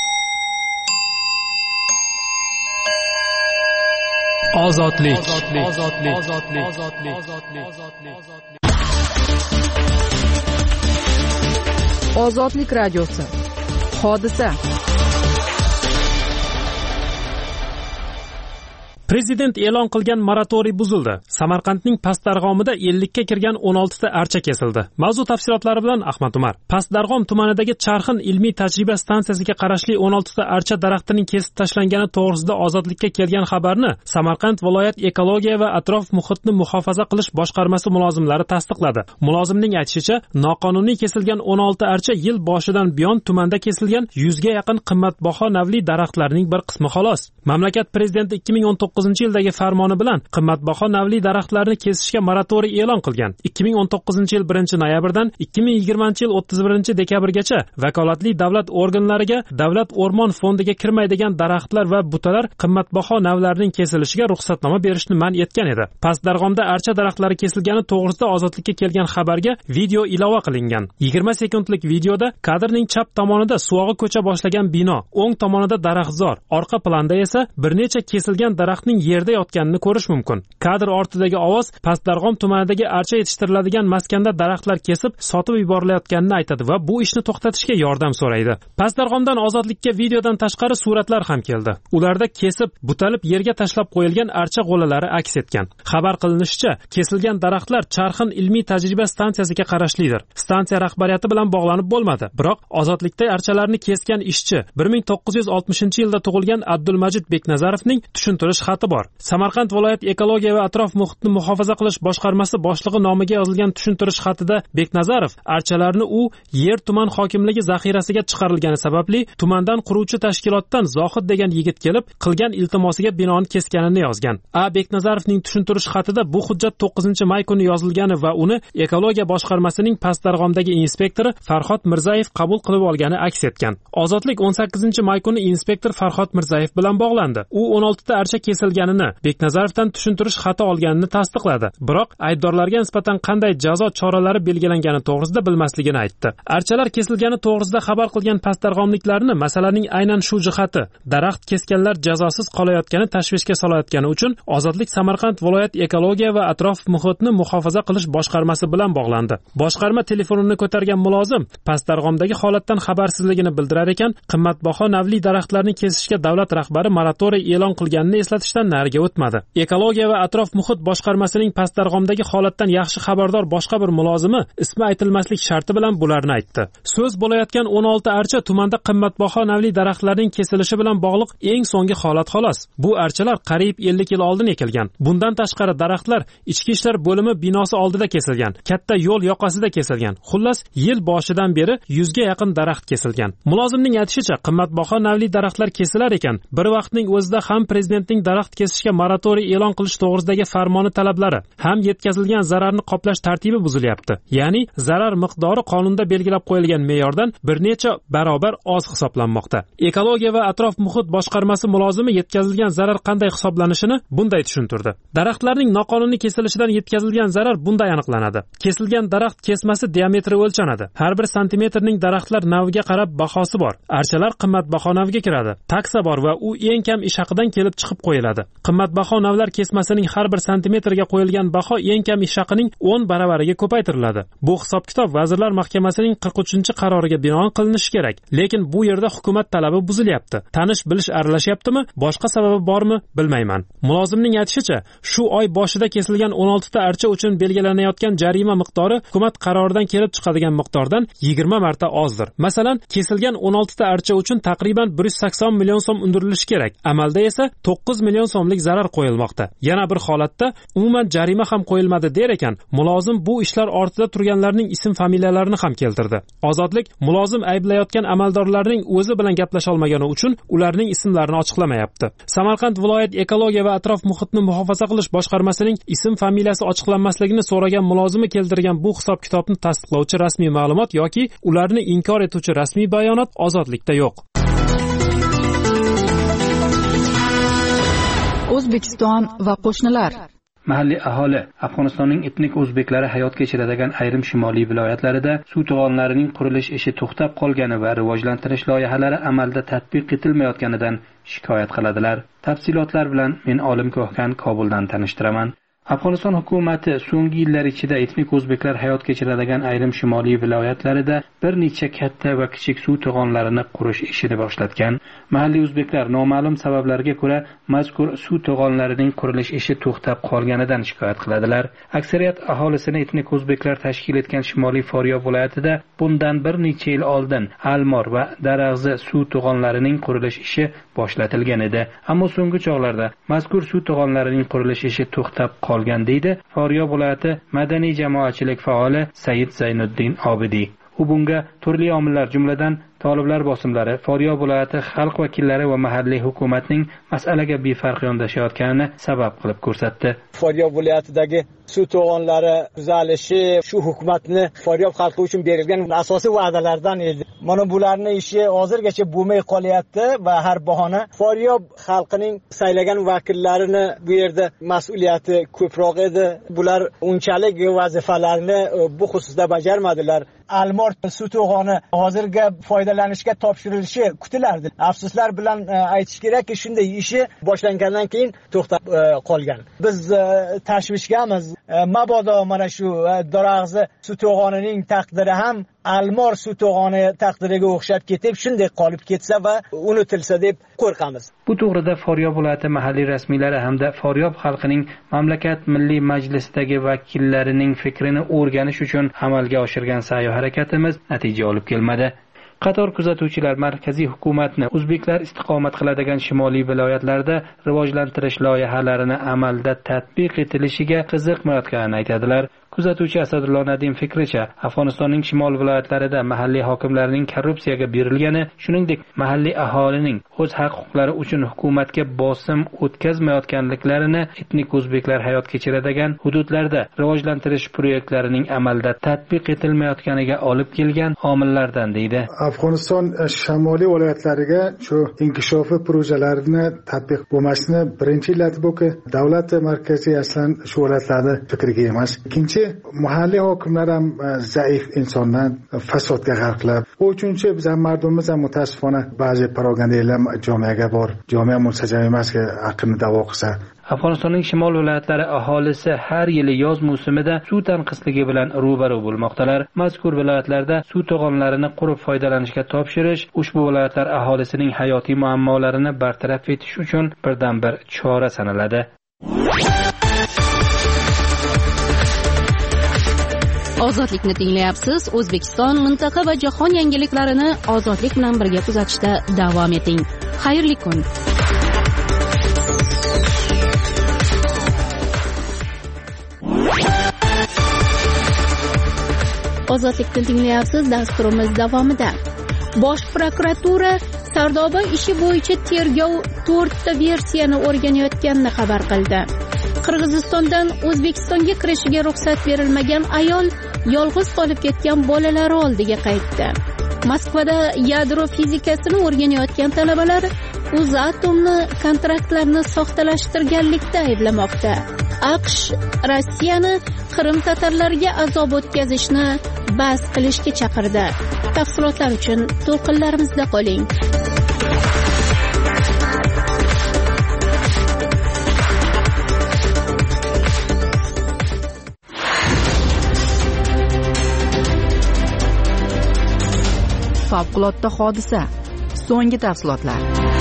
Ozodlik. Ozodlik radiosi. Hodisa. Prezident e'lon qilgan moratoriy buzildi. Samarqandning Pastdarg'omida ellikka kirgan o'n oltita archa kesildi. Mavzu tafsilotlari bilan Ahmad Umar. Pastdarg'om tumanidagi Charxin ilmiy tajriba stansiyasiga qarashli o'n oltita archa daraxtining kesib tashlangani to'g'risida Ozodlikka kelgan xabarni Samarqand viloyat ekologiya va atrof muhitni muhofaza qilish boshqarmasi mulozimlari tasdiqladi. Mulozimning aytishicha, noqonuniy kesilgan o'n olti archa yil boshidan buyon tumanda kesilgan yuzga yaqin qimmatbaho navli daraxtlarning bir qismi xolos. Mamlakat prezidenti ikki ming o'n to'qqizinchi yildagi farmoni bilan qimmatbaho navli daraxtlarni kesishga moratoriy e'lon qilgan. ikki ming o'n to'qqizinchi yil birinchi noyabrdan ikki ming yigirmanchi yil o'ttiz birinchi dekabrgacha vakolatli davlat organlariga davlat o'rmon fondiga kirmaydigan daraxtlar va butalar qimmatbaho navlarning kesilishiga ruxsatnoma berishni man etgan edi. Pastdarg'omda archa daraxtlari kesilgani to'g'risida Ozodlikka kelgan xabarga video ilova qilingan. yigirma sekundlik videoda kadrning chap tomonida suvog'i ko'cha boshlagan bino, o'ng tomonida daraxtzor, orqa planda esa bir necha kesilgan daraxtning yerda yotganini ko'rish mumkin. Kadr ortidagi ovoz Pastdarg'om tumanidagi archa yetishtiriladigan maskanda daraxtlar kesib sotib yuborilayotganini aytadi va bu ishni to'xtatishga yordam so'raydi. Pastdarg'omdan Ozodlikka videodan tashqari suratlar ham keldi. Ularda kesib, butalib yerga tashlab qo'yilgan archa g'o'lalari aks etgan. Xabar qilinishicha, kesilgan daraxtlar Charxin ilmiy tajriba stansiyasiga qarashlidir. Stansiya rahbariyati bilan bog'lanib bo'lmadi. Biroq Ozodlikda archalarni kesgan ishchi bir ming to'qqiz yuz oltmishinchi yilda tug'ilgan Abdulmajid Beknazarovning tushuntirish xati bor. Samarqand viloyat ekologiya va atrof muhitni muhofaza qilish boshqarmasi boshlig'i nomiga yozilgan tushuntirish xatida Beknazarov archalarni u yer tuman hokimligi zaxirasiga chiqarilgani sababli tumandan quruvchi tashkilotdan Zohid degan yigit kelib qilgan iltimosiga binoan kesganini yozgan. A. Beknazarovning tushuntirish xatida bu hujjat to'qqizinchi may kuni yozilgani va uni ekologiya boshqarmasining Pastdarg'omdagi inspektori Farhod Mirzayev qabul qilib olgani aks etgan. Ozodlik o'n sakkizinchi may kuni inspektor Farhod Mirzayev bilan bog'landi. U o'n oltita archa kesilganini, Beknazarovdan tushuntirish xati olganini tasdiqladi. Biroq aybdorlarga nisbatan qanday jazo choralari belgilangani to'g'risida bilmasligini aytdi. Archalar kesilgani to'g'risida xabar qilgan pastdarg'omliklarni masalaning aynan shu jihati, daraxt kesganlar jazosiz qolayotgani tashvishga solayotgani uchun Ozodlik Samarqand viloyat ekologiya va atrof muhitni muhofaza qilish boshqarmasi bilan bog'landi. Boshqarma telefonini ko'targan mulozim Pastdarg'omdagi holatdan xabarsizligini bildirar ekan, qimmatbaho navli daraxtlarni kesishga davlat rahbari moratoriy e'lon qilganini eslatishda qilishdan nariga o'tmadi. Ekologiya va atrof muhit boshqarmasining Pastdarg'omdagi holatdan yaxshi xabardor boshqa bir mulozimi ismi aytilmaslik sharti bilan bularni aytdi. So'z bo'layotgan o'n olti archa tumanda qimmatbaho navli daraxtlarning kesilishi bilan bog'liq eng so'nggi holat xolos. Bu archalar qariyb ellik yil oldin ekilgan. Bundan tashqari daraxtlar ichki ishlar bo'limi binosi oldida kesilgan, katta yo'l yoqasida kesilgan. Xullas, yil boshidan beri yuzga yaqin daraxt kesilgan. Mulozimning aytishicha, qimmatbaho navli daraxtlar kesilar ekan, bir vaqtning o'zida ham prezidentning daraxt kesishga moratoriy e'lon qilish to'g'risidagi farmoni talablari, ham yetkazilgan zararni qoplash tartibi buzilyapti. Ya'ni zarar miqdori qonunda belgilab qo'yilgan me'yordan bir necha barobar oz hisoblanmoqda. Ekologiya va atrof muhit boshqarmasi mulozimi yetkazilgan zarar qanday hisoblanishini bunday tushuntirdi. Daraxtlarning noqonuniy kesilishidan yetkazilgan zarar bunday aniqlanadi. Kesilgan daraxt kesmasi diametri o'lchanadi. Har bir santimetrning daraxtlar naviga qarab bahosi bor. Archalar qimmatbaho navga kiradi. Taksa bor va u eng kam ish haqidan kelib chiqib qo'yiladi. Qimmatbaho navlar kesmasining har bir santimetrga qo'yilgan baho eng kam ish haqining o'n baravariga ko'paytiriladi. Bu hisob-kitob Vazirlar Mahkamasining qirq uchinchi qaroriga binoan qilinishi kerak. Lekin bu yerda hukumat talabi buzilyapti. Tanish bilish aralashyaptimi? Boshqa sababi bormi? Bilmayman. Mulozimning aytishicha, shu oy boshida kesilgan o'n olti ta archa uchun belgilanayotgan jarima miqdori hukumat qaroridan kelib chiqadigan miqdordan yigirma marta ozdir. Masalan, kesilgan o'n olti ta archa uchun taqriban bir yuz sakson million so'm undirilishi kerak. Amalda esa to'qqiz million so'mlik zarar qo'yilmoqda. Yana bir holatda umuman jarima ham qo'yilmadi der ekan, mulozim bu ishlar ortida turganlarning ism familiyalarini ham keltirdi. Ozodlik mulozim ayblayotgan amaldorlarning o'zi bilan gaplasha olmagani uchun ularning ismlarini ochiqlamayapti. Samarqand viloyat ekologiya va atrof muhitni muhofaza qilish boshqarmasining ism familiyasi ochiqlanmasligini so'ragan mulozimi keltirgan bu hisob-kitobni tasdiqlovchi rasmiy ma'lumot yoki ularni inkor etuvchi rasmiy bayonot Ozodlikda yo'q. O'zbekiston va qo'shnilar. Mahalliy aholi Afg'onistonning etnik o'zbeklari hayot kechiradigan ayrim shimoliy viloyatlarida suv to'g'onlarining qurilish ishi to'xtab qolgani va rivojlantirish loyihalari amalda tatbiq etilmayotganidan shikoyat qiladilar. Tafsilotlar bilan men Olim Ko'hkan Kobuldan tanishtiraman. Afg'oniston hukumati so'nggi yillar ichida etnik o'zbeklar hayot kechiradigan ayrim shimoliy viloyatlarida bir necha katta va kichik suv to'g'onlarini qurish ishini boshlatgan. Mahalliy o'zbeklar noma'lum sabablarga ko'ra mazkur suv to'g'onlarining qurilish ishi to'xtab qolganidan shikoyat qiladilar. Aksariyat aholisini etnik o'zbeklar tashkil etgan Shimoliy Foryob viloyatida bundan bir necha yil oldin Almor va Darag'zi suv to'g'onlarining qurilish ishi boshlatilgan edi. Ammo so'nggi chog'larda mazkur suv to'g'onlarining qurilish ishi to'xtab qolgan deydi Foryob viloyati madaniy jamoatchilik faoli Said Zaynuddin Obidiy. U bunga turli omillar, jumladan toliblar bosimlari, Foryob viloyati xalq vakillari va mahalliy hukumatning masalaga befarq yondashayotganini sabab qilib ko'rsatdi. Foryob viloyatidagi suv to'g'onlari tuzalishi shu hukumatni Foryob xalqi uchun berilgan asosiy va'dalardan edi. Mana bularning ishi hozirgacha bo'lmay qolyapti va har bahona Foryob xalqining saylagan vakillarini bu yerda mas'uliyati ko'proq edi. Bular unchalik vazifalarni bu xususda bajarmadilar. Almor suv to'g'oni hozirga foydalanishga topshirilishi kutilardi. Afsuslar bilan aytish kerakki, shunday ishi boshlangandan keyin to'xtab qolgan. Biz tashvishgamiz. Mabodo mana shu Darag'zi suv to'g'onining taqdiri ham Almor suv to'g'oni taqdiriga o'xshab ketib, shunday qolib ketsa va unutilsa deb qo'rqamiz. Bu to'g'rida Foryob viloyati mahalliy rasmiylari hamda Foryob xalqining mamlakat Milliy Majlisidagi vakillarining fikrini o'rganish uchun amalga oshirgan sa'y harakatimiz natija olib kelmadi. Qator kuzatuvchilar markaziy hukumatni o'zbeklar istiqomat qiladigan shimoliy viloyatlarda rivojlantirish loyihalarini amalda tatbiq etilishiga qiziqmayotganini aytadilar. Kuzatuvchi Asadullo Nadim fikricha, Afg'onistonning shimol viloyatlarida mahalliy hokimlarning korrupsiyaga berilgani, shuningdek mahalliy aholining o'z haq-huquqlari uchun hukumatga bosim o'tkazmayotganliklarini etnik o'zbeklar hayot kechiradigan hududlarda rivojlantirish proyektlarining amalda tatbiq etilmayotganiga olib kelgan omillardan deydi. Afg'oniston shimoliy viloyatlariga shu inkishofiy projelarni tatbiq bo'lmasini birinchi illati bu-ki, davlat markaziy aslan shu viloyatlarni fikriga emas. Ikkinchi, mahalliy hokimlar ham zaif insonlar fasodga g'arqlab. Uchinchi, biz ham mardumimiz ham mutaasifona ba'zi propagandachilar jamiyaga bor, jamiya munsajam emasga aqlni da'vo qilsa. Afg'onistonning shimol viloyatlari aholisi har yili yoz mavsumida suv tanqisligi bilan ro'baro bo'lmoqdalar. Mazkur viloyatlarda suv to'g'onlarini qurib foydalanishga topshirish ushbu viloyatlar aholisining hayotiy muammolarini bartaraf etish uchun birdan-bir chora sanaladi. Ozodlikni tinglayapsiz. O'zbekiston, mintaqa va jahon yangiliklarini ozodlik bilan birga kuzatishda davom eting. Xayrli kun. Ozodlikni tinglayapsiz. Dasturimiz davomida Bosh prokuratura Sardoba ishi bo'yicha tergov to'rtta versiyani o'rganayotganini xabar qildi. Qirg'izistondan O'zbekistonga kirishiga ruxsat berilmagan ayol yolg'iz qolib ketgan bolalari oldiga qaytdi. Moskvada yadro fizikasini o'rganayotgan talabalar Uzatomni kontraktlarni soxtalashtirganlikda ayblamoqda. AQSh Rossiyani Qrim tatarlariga azob o'tkazishni bas qilishga chaqirdi. Tafsilotlar uchun to'lqinlarimizda qoling. Favqulodda hodisa. So'nggi tafsilotlar.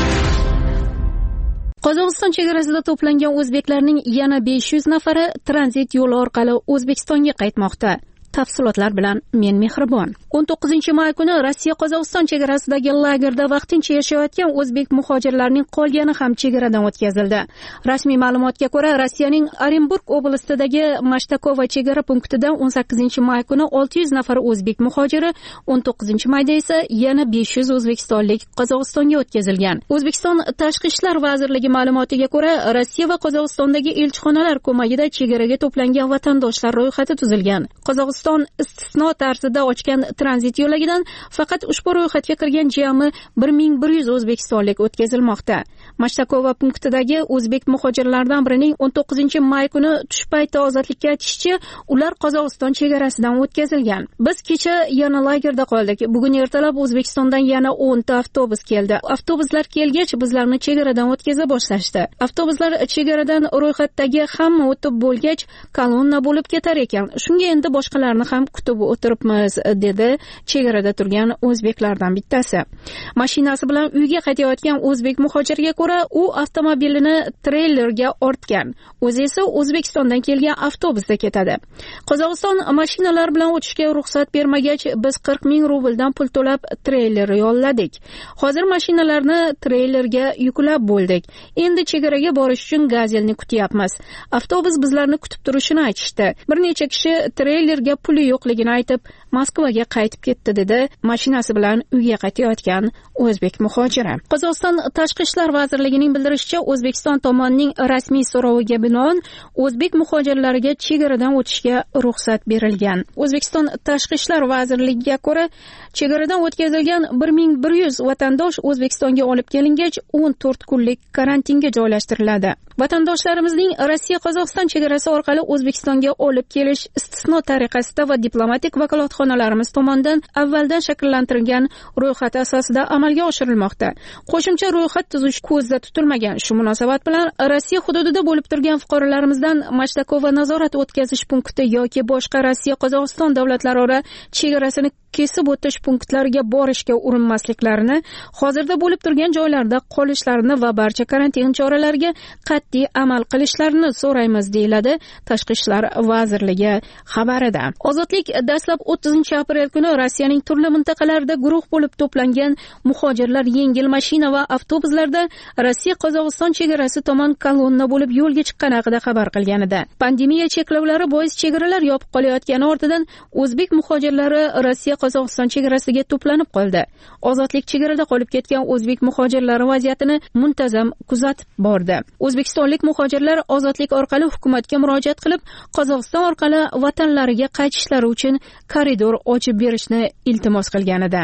Qozog'iston chegarasida to'plangan o'zbeklarning yana besh yuz nafari tranzit yo'li orqali O'zbekistonga qaytmoqda. Tafsilotlar bilan men Mehribon. o'n to'qqizinchi may kuni Rossiya Qozog'iston chegarasidagi lagerda vaqtincha yashayotgan o'zbek muhojirlarining qolgani ham chegaradan o'tkazildi. Rasmiy ma'lumotga ko'ra, Rossiyaning Orenburg oblastidagi Mashtakova chegara punktidan o'n sakkizinchi may kuni olti yuz nafar o'zbek muhojiri, o'n to'qqizinchi mayda esa yana besh yuz o'zbekistonlik Qozog'istonga o'tkazilgan. O'zbekiston Tashqi ishlar vazirligi ma'lumotiga ko'ra, Rossiya va Qozog'istondagi elchixonalar ko'magida chegaraga to'plangan vatandoshlar ro'yxati tuzilgan. Qozog'iston istisno tarzida ochgan tranzit yo'lagidan faqat ushbu ro'yxatga kirgan jami bir ming bir yuz o'zbekistonlik o'tkazilmoqda. Mashtakova punktidagi o'zbek muhojirlardan birining o'n to'qqizinchi may kuni tush payti ozodlikka aytishicha, ular Qozog'iston chegarasidan o'tkazilgan. Biz kecha yana lagerda qoldik. Bugun ertalab O'zbekistondan yana o'n ta avtobus keldi. Avtobuslar kelgach, bizlarni chegaradan o'tkaza boshlashdi. Avtobuslar chegaradan ro'yxatdagi hamma o'tib bo'lgach, kolonna bo'lib ketar ekan. Shunga endi boshqalarni ham kutib o'tiribmiz, dedi chegarada turgan o'zbeklardan bittasi. Mashinasi bilan uyga qaytayotgan o'zbek muhojirga ko'ra, u avtomobilini treylerga ortgan. O'zi esa O'zbekistondan kelgan avtobusda ketadi. Qozog'iston mashinalar bilan o'tishga ruxsat bermagach, biz qirq ming rubldan pul to'lab treyler yolladik. Hozir mashinalarni treylerga yuklab bo'ldik. Endi chegaraga borish uchun gazelni kutyapmiz. Avtobus bizlarni kutib turishini aytishdi. Bir necha kishi treylerga puli yo'qligini aytib, Moskvaga qaytib ketdi, dedi mashinasi bilan uyga qaytayotgan o'zbek muhojiri. Qozog'iston Tashqi ishlar vazirligining bildirishicha, O'zbekiston tomonining rasmiy so'roviga binoan o'zbek muhojirlariga chegaradan o'tishga ruxsat berilgan. O'zbekiston Tashqi ishlar vazirligiga ko'ra, chegaradan o'tkazilgan bir ming bir yuz vatandosh O'zbekistonga olib kelingach, o'n to'rt kunlik karantinga joylashtiriladi. Vatandoshlarimizning Rossiya Qozog'iston chegarasi orqali O'zbekistonga olib kelish istisno tariqasida va diplomatik vakolatxonalarimiz tomonidan avvaldan shakllantirilgan ro'yxat asosida amalga oshirilmoqda. Qo'shimcha ro'yxat tuzish ko'zda tutilmagan. Shu munosabat bilan Rossiya hududida bo'lib turgan fuqarolarimizdan Mashtakova nazorat o'tkazish punkti yoki boshqa Rossiya Qozog'iston davlatlararo chegarasini kesib o'tish punktlariga borishga urinmasliklarini, hozirda bo'lib turgan joylarda qolishlarini va barcha karantin choralariga qat'iy amal qilishlarini so'raymiz, deyiladi Tashqi ishlar vazirligi xabarida. Ozodlik dastlab o'ttizinchi aprel kuni Rossiyaning turli mintaqalarida guruh bo'lib to'plangan muhojirlar yengil mashina va avtobuslarda Rossiya Qozog'iston chegarasi tomon kolonna bo'lib yo'lga chiqqani haqida xabar qilgan edi. Pandemiya cheklovlari bois chegaralar yopib qolayotgani ortidan o'zbek muhojirlari Rossiya Qozog'iston chegarasiga to'planib qoldi. Ozodlik chegarada qolib ketgan o'zbek muhojirlari vaziyatini muntazam kuzatib bordi. O'zbekistonlik muhojirlar ozodlik orqali hukumatga murojaat qilib, Qozog'iston orqali vatanlariga qaytishlari uchun koridor ochib berishni iltimos qilgan edi.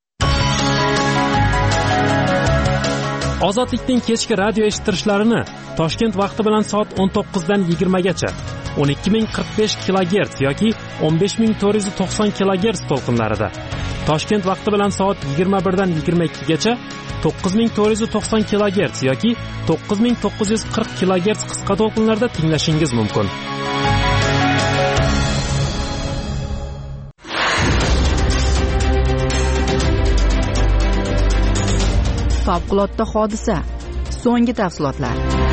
Ozodlikning kechki radio eshittirishlarini Toshkent vaqti bilan soat o'n to'qqizdan yigirmagacha o'n ikki ming qirq besh kilogerts yoki o'n besh ming to'rt yuz to'qson kilogerts to'lqinlarida, Toshkent vaqti bilan soat yigirma birdan yigirma ikkigacha to'qqiz ming to'rt yuz to'qson kilogerts yoki to'qqiz ming to'qqiz yuz qirq kilogerts qisqa to'lqinlarda tinglashingiz mumkin. Favqulodda hodisa. So'nggi tafsilotlar.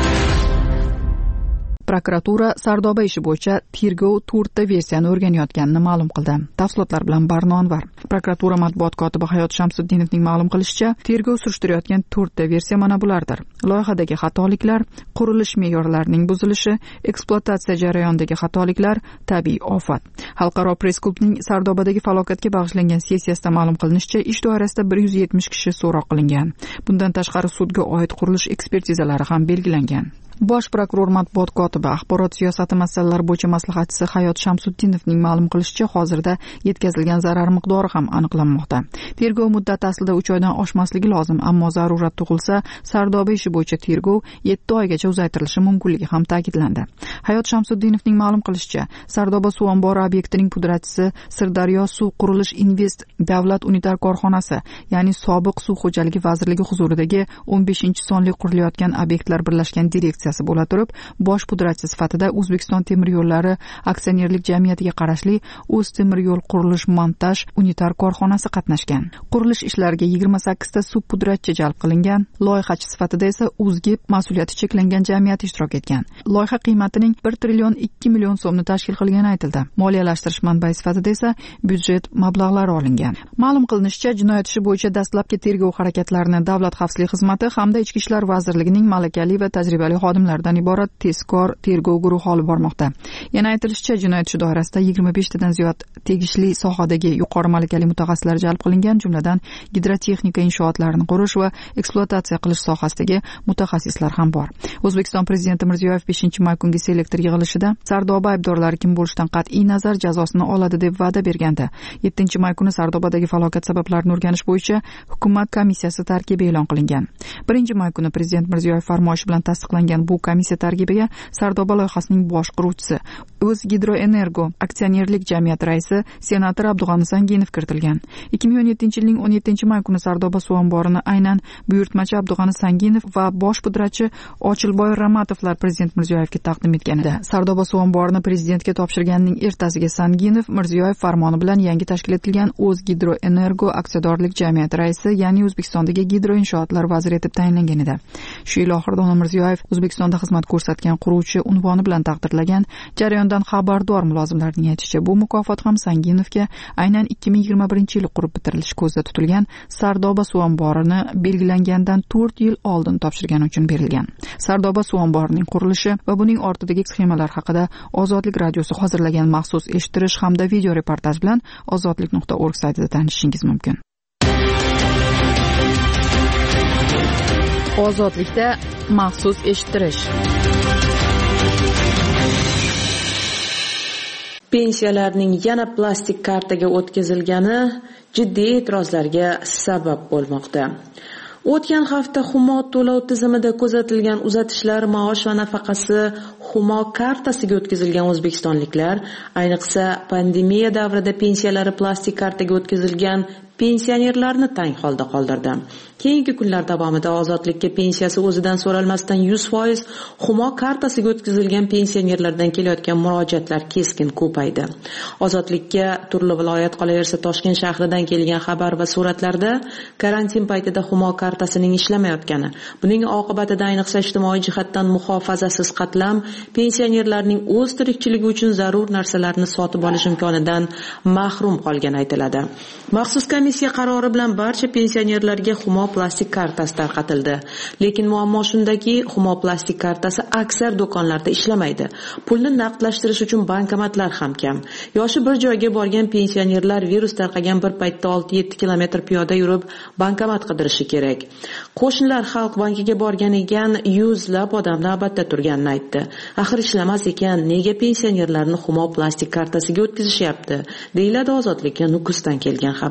Prokuratura Sardoba ishi bo'yicha tergov to'rtta versiyani o'rganayotganini ma'lum qildi. Tafsilotlar bilan Barno Anvar. Prokuratura matbuot kotibi Hayot Shamsuddinovning ma'lum qilishicha, tergov surishtirayotgan to'rtta versiya mana bulardir. Loyihadagi xatoliklar, qurilish me'yorlarining buzilishi, ekspluatatsiya jarayonidagi xatoliklar, tabiiy ofat. Xalqaro press-klubning Sardobadagi falokatga bag'ishlangan sessiyasida ma'lum qilinishicha, ish doirasida bir yuz yetmish kishi so'roq qilingan. Bundan tashqari sudga oid qurilish ekspertizalari ham belgilangan. Bosh prokuror matbuot kotibi axborot siyosati masalalari bo'yicha maslahatchisi Hayot Shamsuddinovning ma'lum qilishicha, hozirda yetkazilgan zarar miqdori ham aniqlanmoqda. Tergov muddati aslida uch oydan oshmasligi lozim, ammo zarurat tug'ilsa, Sardoba ishi bo'yicha tergov yetti oygacha uzaytirilishi mumkinligi ham ta'kidlandi. Hayot Shamsuddinovning ma'lum qilishicha, Sardoba suv ombori obyektining pudratchisi Sirdaryo suv qurilish invest davlat unitar korxonasi, ya'ni sobiq suv xo'jaligi vazirligi huzuridagi o'n beshinchi sonli qurilayotgan obyektlar birlashgan direksiya bo'la turib, bosh pudratchi sifatida O'zbekiston temir yo'llari aksionerlik jamiyatiga qarashli O'z temir yo'l qurilish montaj unitar korxonasi qatnashgan. Qurilish ishlariga yigirma sakkizta subpudratchi jalb qilingan. Loyihachi sifatida esa O'zgip mas'uliyati cheklangan jamiyati ishtirok etgan. Loyiha qiymatining bir trillion ikki million so'mni tashkil qilgani aytildi. Moliyalashtirish manbai sifatida esa byudjet mablag'lari olingan. Ma'lum qilinishicha, jinoyat ishi bo'yicha dastlabki tergov harakatlarini Davlat xavfsizlik xizmati hamda Ichki ishlar vazirligining malakali va tajribali xodimlardan iborat tezkor tergov guruhi olib bormoqda. Yana aytilishicha, jinoyat ishi doirasida yigirma beshtadan ziyod tegishli sohadagi yuqori malakali mutaxassislar jalb qilingan, jumladan gidrotexnika inshootlarini qurish va ekspluatatsiya qilish sohasidagi mutaxassislar ham bor. O'zbekiston prezidenti Mirziyoyev beshinchi may kungi selektor yig'ilishida Sardoba aybdorlari kim bo'lishidan qat'iy nazar jazosini oladi deb va'da bergandi. yettinchi may kuni Sardobadagi falokat sabablarini o'rganish bo'yicha hukumat komissiyasi tarkibi e'lon qilingan. birinchi may kuni prezident Mirziyoyev farmoyishi bilan tasdiqlangan bu komissiya tarkibiga Sardoba loyihasining bosh quruvchisi, O'zgidroenergo aksionerlik jamiyati raisi senator Abdug'ani Sanginov kiritilgan. ikki ming o'n yettinchi yilning o'n yettinchi may kuni Sardoba suv omborini aynan buyurtmachi Abdug'ani Sanginov va bosh pudratchi Ochilboy Ramatovlar prezident Mirziyoyevga taqdim etgan edi. Sardoba suv omborini prezidentga topshirganning ertasiga Sanginov Mirziyoyev farmoni bilan yangi tashkil etilgan O'zgidroenergo aksiyadorlik jamiyati raisi, ya'ni O'zbekistondagi gidroinshootlar vaziri etib tayinlangan edi. Shu yil oxirida Mirziyoyev O'zbekistonda xizmat ko'rsatgan quruvchi unvoni bilan taqdirlagan. Jarayondan xabardor mulozimlarning aytishicha, bu mukofot ham Sanginovga aynan ikki ming yigirma birinchi yil qurib bitirilishi ko'zda tutilgan Sardoba suv omborini belgilangandan to'rt yil oldin topshirgani uchun berilgan. Sardoba suv omborining qurilishi va buning ortidagi sxemalar haqida Ozodlik radiosi hozirlagan maxsus eshittirish hamda video reportaj bilan ozodlik nuqta org saytida tanishishingiz mumkin. Ozodlikda maxsus eshittirish. Pensiyalarning yana plastik kartaga o'tkazilgani jiddiy e'tirozlarga sabab bo'lmoqda. O'tgan hafta Humo to'lov tizimida kuzatilgan uzatishlar, maosh va nafaqasi Humo kartasiga o'tkazilgan o'zbekistonliklar, ayniqsa pandemiya davrida pensiyalari plastik kartaga o'tkazilgan pensionerlarni tang holda qoldirdi. Keyingi kunlar davomida Ozodlikka pensiyasi o'zidan so'ralmasdan yuz foiz Humo kartasiga o'tkazilgan pensionerlardan kelayotgan murojaatlar keskin ko'paydi. Ozodlikka turli viloyat, qolaversa Toshkent shahridan kelgan xabar va suratlarda karantin paytida Humo kartasining ishlamayotgani, buning oqibatida ayniqsa ijtimoiy jihatdan muhofazasiz qatlam pensionerlarning o'z tirikchiligi uchun zarur narsalarni sotib olish imkonidan mahrum qolgani aytiladi. Maxsus komissiya qarori bilan barcha pensionerlarga Humo plastik kartasi tarqatildi. Lekin muammo shundaki, Humo plastik kartasi aksar do'konlarda ishlamaydi. Pulni naqdlashtirish uchun bankomatlar ham kam. Yoshi bir joyga borgan pensionerlar virus tarqagan bir paytda olti yetti kilometr piyoda yurib bankomat qidirishi kerak. Qo'shnilar Xalq bankiga borgan ekan, yuzlab odam navbatda turganini aytdi. Axir ishlamas ekan, nega pensionerlarni Humo plastik kartasiga o'tkazishyapti? Deyiladi Ozodlikka Nukusdan kelgan xabarda.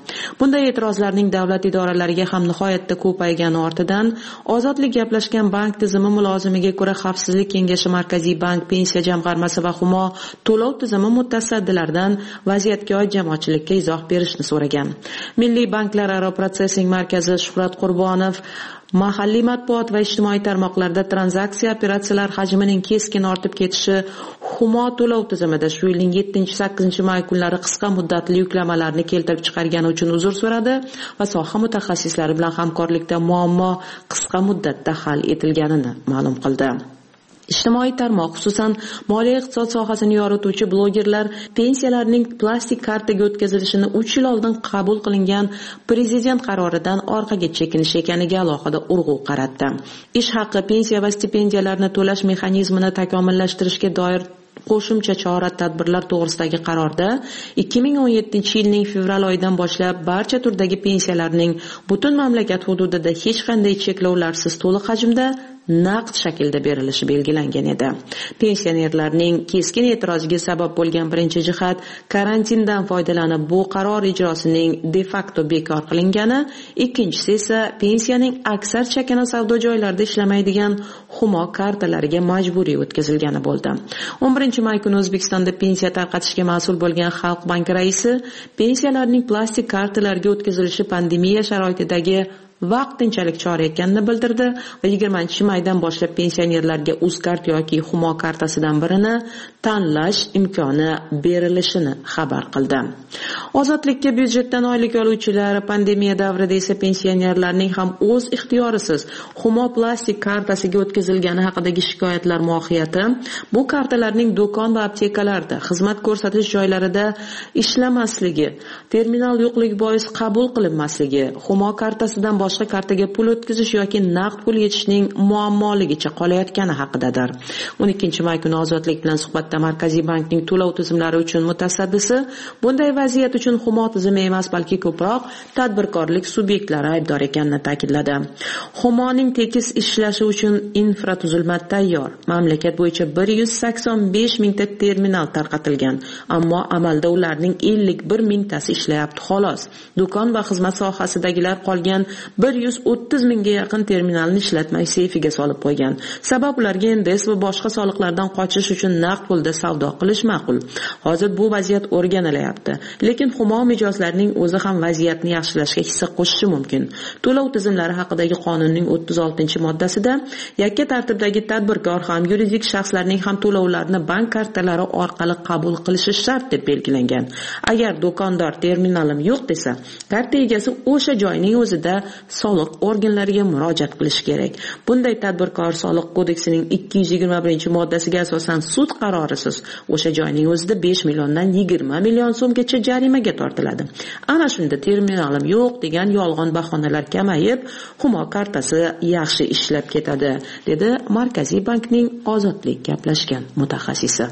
Bunday e'tirozlarning davlat idoralariga ham nihoyatda ko'paygani ortidan Ozodlik gaplashgan bank tizimi mulozimiga ko'ra Xavfsizlik kengashi Markaziy bank, Pensiya jamg'armasi va Humo to'lov tizimi mutasaddilaridan vaziyatga oid jamoatchilikka izoh berishni so'ragan. Milliy banklararo protsessing markazi Shuhrat Qurbonov mahalliy matbuot va ijtimoiy tarmoqlarda tranzaksiya operatsiyalar hajmining keskin ortib ketishi Humo to'lov tizimida shu yilning yettinchi sakkizinchi may kunlari qisqa muddatli yuklamalarni keltirib chiqargani uchun uzr so'radi va soha mutaxassislari bilan hamkorlikda muammo qisqa muddatda hal etilganini ma'lum qildi. Ijtimoiy tarmoq, xususan moliya iqtisod sohasini yorituvchi blogerlar pensiyalarning plastik kartaga o'tkazilishini uch yil oldin qabul qilingan prezident qaroridan orqaga chekinish ekaniga alohida urg'u qaratdi. Ish haqi, pensiya va stipendiyalarni to'lash mexanizmini takomillashtirishga doir qo'shimcha chora-tadbirlar to'g'risidagi qarorda ikki ming o'n yettinchi yilning fevral oyidan boshlab barcha turdagi pensiyalarning butun mamlakat hududida hech qanday cheklovlarsiz to'liq hajmda naqd shaklda berilishi belgilangan edi. Pensionerlarning keskin e'tiroziga sabab bo'lgan birinchi jihat karantindan foydalanib bu qaror ijrosining de facto bekor qilingani, ikkinchisi esa pensiyaning aksar chakana savdo joylarida ishlamaydigan Humo kartalariga majburiy o'tkazilgani bo'ldi. o'n birinchi may kuni O'zbekistonda pensiya tarqatishga mas'ul bo'lgan Xalq banki raisi pensiyalarning plastik kartalarga o'tkazilishi pandemiya sharoitidagi vaqtinchalik chora ekanini bildirdi va yigirmanchi maydan boshlab pensionerlarga Uzkart yoki Humo kartasidan birini tanlash imkoni berilishini xabar qildi. Ozodlikka byudjetdan oylik oluvchilar, pandemiya davrida esa pensionerlarning ham o'z ixtiyorisiz Humo plastik kartasiga o'tkazilgani haqidagi shikoyatlar mohiyati bu kartalarning do'kon va aptekalarda, xizmat ko'rsatish joylarida ishlamasligi, terminal yo'qligi bois qabul qilinmasligi, Humo kartasidan boshqa kartaga pul o'tkazish yoki naqd pul yetishning muammoligicha qolayotgani haqidadir. o'n ikkinchi may kuni Ozodlik bilan suhbatda Markaziy bankning to'lov tizimlari uchun mutasaddisi bunday vaziyat uchun Humo tizimi emas, balki ko'proq tadbirkorlik subyektlari aybdor ekanini ta'kidladi. Humoning tekis ishlashi uchun infratuzilma tayyor. Mamlakat bo'yicha bir yuz sakson besh mingta terminal tarqatilgan, ammo amalda ularning ellik bir mingtasi ishlayapti xolos. Do'kon va xizmat sohasidagilar qolgan bir yuz o'ttiz mingga yaqin terminalni ishlatmay seyfiga solib qo'ygan. Sabab ularga endes va boshqa soliqlardan qochish uchun naqd pulda savdo qilish ma'qul. Hozir bu vaziyat o'rganilyapti, lekin Humo mijozlarining o'zi ham vaziyatni yaxshilashga hissa qo'shishi mumkin. To'lov tizimlari haqidagi qonunning o'ttiz oltinchi moddasida yakka tartibdagi tadbirkor ham yuridik shaxslarning ham to'lovlarni bank kartalari orqali qabul qilishi shart deb belgilangan. Agar do'kondor terminalim yo'q desa, karta egasi o'sha joyning o'zida soliq organlariga murojaat qilish kerak. Bunday tadbirkor soliq kodeksining ikki yuz yigirma birinchi moddasiga asosan sud qarorisiz o'sha joyning o'zida besh milliondan yigirma million so'mgacha jarimaga tortiladi. Ana shunda terminalim yo'q degan yolg'on bahonalar kamayib, Humo kartasi yaxshi ishlab ketadi, dedi Markaziy bankning Ozodlik gaplashgan mutaxassisi.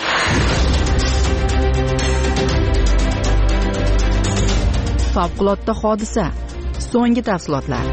Favqulodda hodisa. So'nggi tafsilotlar.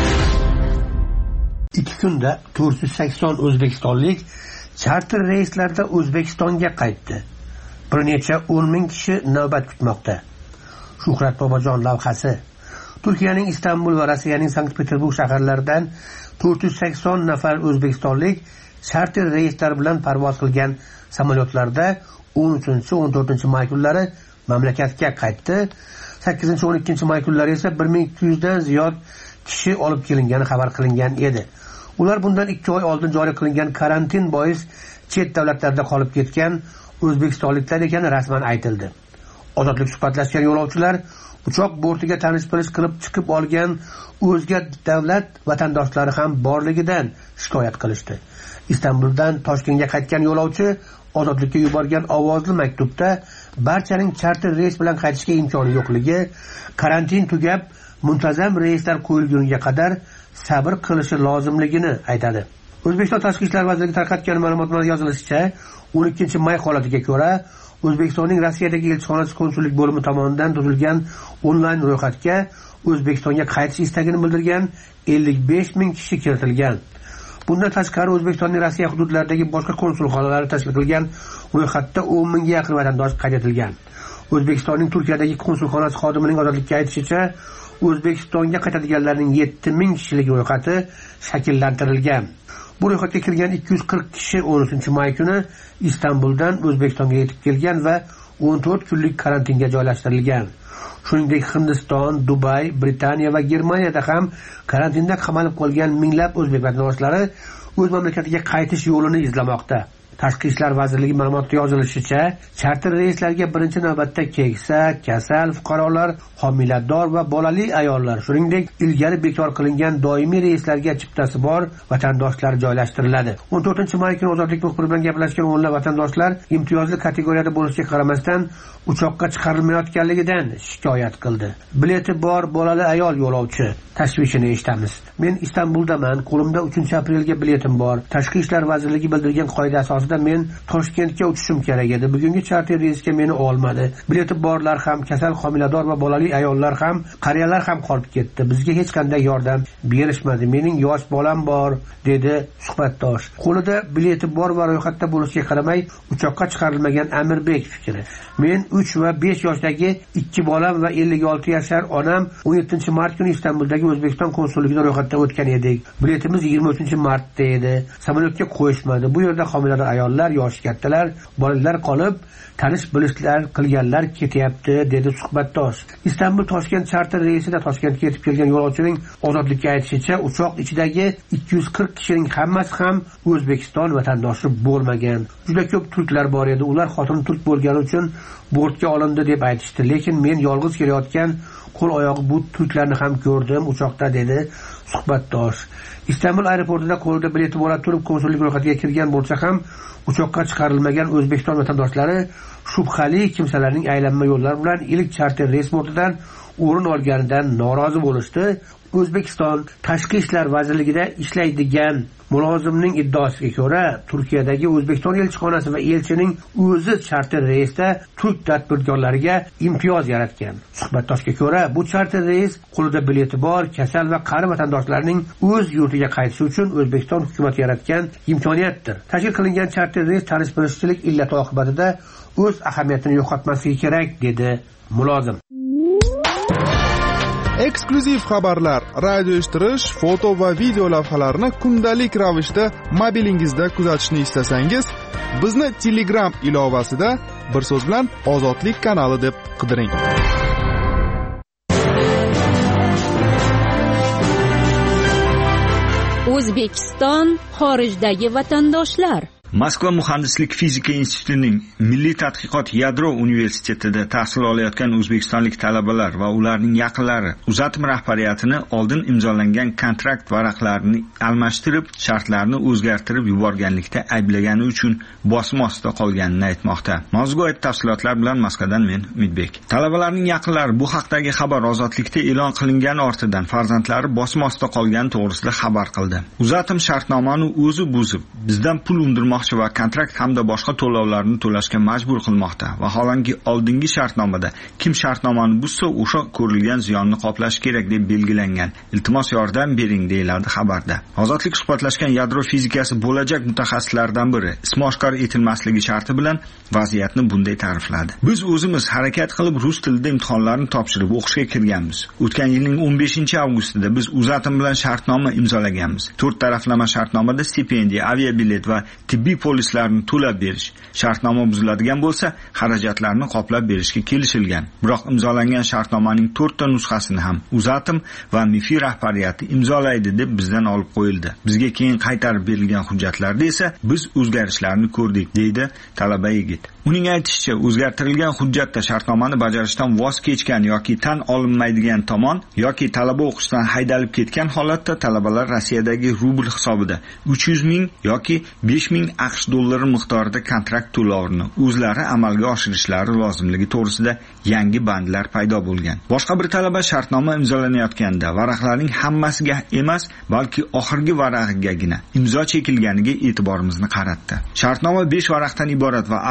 Ikki kunda to'rt yuz sakson o'zbekistonlik charter reyslarda O'zbekistonga qaytdi. Bir necha o'n ming kishi navbat kutmoqda. Shuhrat Bobojon lavhasi. Turkiyaning Istanbul va Rossiyaning Sankt-Peterburg shaharlaridan to'rt yuz sakson nafar o'zbekistonlik charter reyslar bilan parvoz qilgan samolyotlarda o'n uchinchi o'n to'rtinchi may kunlari mamlakatga qaytdi. sakkizinchi o'n ikkinchi may kunlari esa bir ming ikki yuz dan ziyod kishi olib kelingani xabar qilingan edi. Ular bundan ikki oy oldin joriy qilingan karantin bois chet davlatlarda qolib ketgan o'zbekistonliklar ekani rasman aytildi. Ozodlik suhbatlashgan yo'lovchilar uchoq bortiga tanish-bilish qilib chiqib olgan o'zga davlat vatandoshlari ham borligidan shikoyat qilishdi. Istanbuldan Toshkentga qaytgan yo'lovchi Ozodlikka yuborgan ovozli maktubda barchaning charter reys bilan qaytishga imkoni yo'qligi, karantin tugab muntazam reyslar qo'yilguniga qadar sabr qilishi lozimligini aytadi. O'zbekiston Tashqi ishlar vazirligi tarqatgan ma'lumotlarda yozilishicha, o'n ikkinchi may holatiga ko'ra O'zbekistonning Rossiyadagi elchixonasi konsullik bo'limi tomonidan tuzilgan onlayn ro'yxatga O'zbekistonga qaytish istagini bildirgan ellik besh ming kishi kiritilgan. Bundan tashqari O'zbekistonning Rossiya hududlaridagi boshqa konsulxonalari tashkil qilgan ro'yxatda o'n mingga yaqin vatandosh qayd etilgan. O'zbekistonning Turkiyadagi konsulxonasi xodimining ozodlikka aytishicha, O'zbekistonga qaytadiganlarning yetti ming kishilik ro'yxati shakllantirilgan. Bu ro'yxatga kirgan ikki yuz qirq kishi o'n uchinchi may kuni Istanbuldan O'zbekistonga yetib kelgan va o'n to'rt kunlik karantinga joylashtirilgan. Shuningdek, Hindiston, Dubay, Britaniya va Germaniyada ham karantinda qamalib qolgan minglab o'zbek vatandoshlari o'z mamlakatiga qaytish yo'lini izlamoqda. Tashqi ishlar vazirligi ma'lumotida yozilishicha, charter reyslarga birinchi navbatda keksa, kasal fuqarolar, homilador va bolali ayollar, shuningdek, ilgari bekor qilingan doimiy reyslarga chiptasi bor vatandoshlar joylashtiriladi. o'n to'rtinchi may kuni ozodlik muxbiri bilan gaplashgan o'nlab vatandoshlar imtiyozli kategoriyada bo'lishiga qaramasdan uchoqqa chiqarilmayotganligidan shikoyat qildi. Bileti bor bolali ayol yo'lovchi tashvishini eshitamiz. Men Istanbuldaman, qo'limda uchinchi aprelga biletim bor. Tashqi ishlar vazirligi bildirgan qoida asosida men Toshkentga uchishim kerak edi. Bugungi charter reysga meni olmadi. Bileti borlar ham, kasal, homilador va bolali ayollar ham, qariyalar ham qolib ketdi. Bizga hech qanday yordam berishmadi. Mening yosh bolam bor, dedi suhbatdosh. Qo'lida bileti bor va ro'yxatda bo'lishiga qaramay uchoqqa chiqarilmagan Amirbek fikri. Men uch va besh yoshdagi ikki bolam va ellik olti yashar onam o'n yettinchi mart kuni Istanbuldagi O'zbekiston konsulligida ro'yxatdan o'tgan edik. Biletimiz yigirma uchinchi martda edi. Samolyotga qo'yishmadi. Bu yerda homilador ayollar, yoshi kattalar, bolalar qolib, tanish bilishlar qilganlar ketyapti, dedi suhbatdosh. Istanbul Toshkent charter reysida Toshkentga yetib kelgan yo'lovchining ozodlikka aytishicha, uchoq ichidagi ikki yuz qirq kishining hammasi ham O'zbekiston vatandoshi bo'lmagan. Juda ko'p turklar bor edi. Ular xotini turk bo'lgani uchun bortga olindi deb aytishdi. Lekin men yolg'iz kelayotgan qo'l oyog'i bu turklarni ham ko'rdim uchoqda, dedi suhbatdosh. Istanbul aeroportida qo'lida bileti bo'la turib konsullik ro'yxatiga kirgan bo'lsa ham uchoqqa chiqarilmagan O'zbekiston vatandoshlari shubhali kimsalarning aylanma yo'llari bilan ilk charter reys bortidan o'rin olganidan norozi bo'lishdi. O'zbekiston Tashqi ishlar vazirligida ishlaydigan mulozimning iddaosiga ko'ra, Turkiyadagi O'zbekiston elchixonasi va elchining o'zi charter reysda turk tadbirkorlariga imtiyoz yaratgan. Suhbatdoshga ko'ra, bu charter reys qo'lida bileti bor, kasal va qari vatandoshlarning o'z yurtiga qaytishi uchun O'zbekiston hukumati yaratgan imkoniyatdir. Tashkil qilingan charter reys tanish-bilishchilik illati oqibatida o'z ahamiyatini yo'qotmasligi kerak, dedi mulozim. Eksklyuziv xabarlar, radio eshittirish, foto va video lavhalarni kundalik ravishda mobilingizda kuzatishni istasangiz, bizni Telegram ilovasida bir so'z bilan Ozodlik kanali deb qidiring. O'zbekiston xorijdagi vatandoshlar. Moskva muhandislik fizika institutining Milliy tadqiqot yadro universitetida tahsil olayotgan o'zbekistonlik talabalar va ularning yaqinlari uzatim rahbariyatini oldin imzolangan kontrakt varaqlarini almashtirib, shartlarni o'zgartirib yuborganlikda ayblagani uchun bosim ostida qolganini aytmoqda. Mavzuga oid tafsilotlar bilan Moskvadan men Umidbek. Talabalarning yaqinlari bu haqdagi xabar ozodlikda e'lon qilingan ortidan farzandlari bosim ostida qolgani to'g'risida xabar qildi. Uzatim shartnomani o'zi buzib, bizdan pul undirmoqchi va kontrakt hamda boshqa to'lovlarni to'lashga majbur qilmoqda. Vaholanki oldingi shartnomada kim shartnomani buzsa, o'sha ko'rilgan ziyonni qoplash kerak deb belgilangan. Iltimos yordam bering, deyiladi xabarda. Ozodlik suhbatlashgan yadro fizikasi bo'lajak mutaxassislaridan biri ismi oshkor etilmasligi sharti bilan vaziyatni bunday ta'rifladi. Biz o'zimiz harakat qilib rus tilida imtihonlarni topshirib o'qishga kirganmiz. O'tgan yilning o'n beshinchi avgustida biz uzatim bilan shartnoma imzolaganmiz. to'rt taraflama shartnomada stipendiya, aviabilet va tibbiy polislarni to'lab berish, shartnoma buziladigan bo'lsa, xarajatlarni qoplab berishga kelishilgan. Biroq imzolangan shartnomaning to'rtta nusxasini ham Uzatim va MIFI rahbariyati imzolaydi deb bizdan olib qo'yildi. Bizga keyin qaytarib berilgan hujjatlarda esa biz o'zgarishlarni ko'rdik, deydi talaba yigit. Uning aytishicha, o'zgartirilgan hujjatda shartnomani bajarishdan voz kechgan yoki tan olinmaydigan tomon yoki talaba o'qishdan haydalib ketgan holatda talabalar Rossiyadagi rubl hisobida uch yuz ming yoki besh ming AQSh dollari miqdorida kontrakt to'lovini o'zlari amalga oshirishlari lozimligi to'g'risida yangi bandlar paydo bo'lgan. Boshqa bir talaba shartnoma imzolanayotganda varaqlarning hammasiga emas, balki oxirgi varag'igagina imzo chekilganiga e'tiborimizni qaratdi. Shartnoma besh varaqdan iborat va avgustda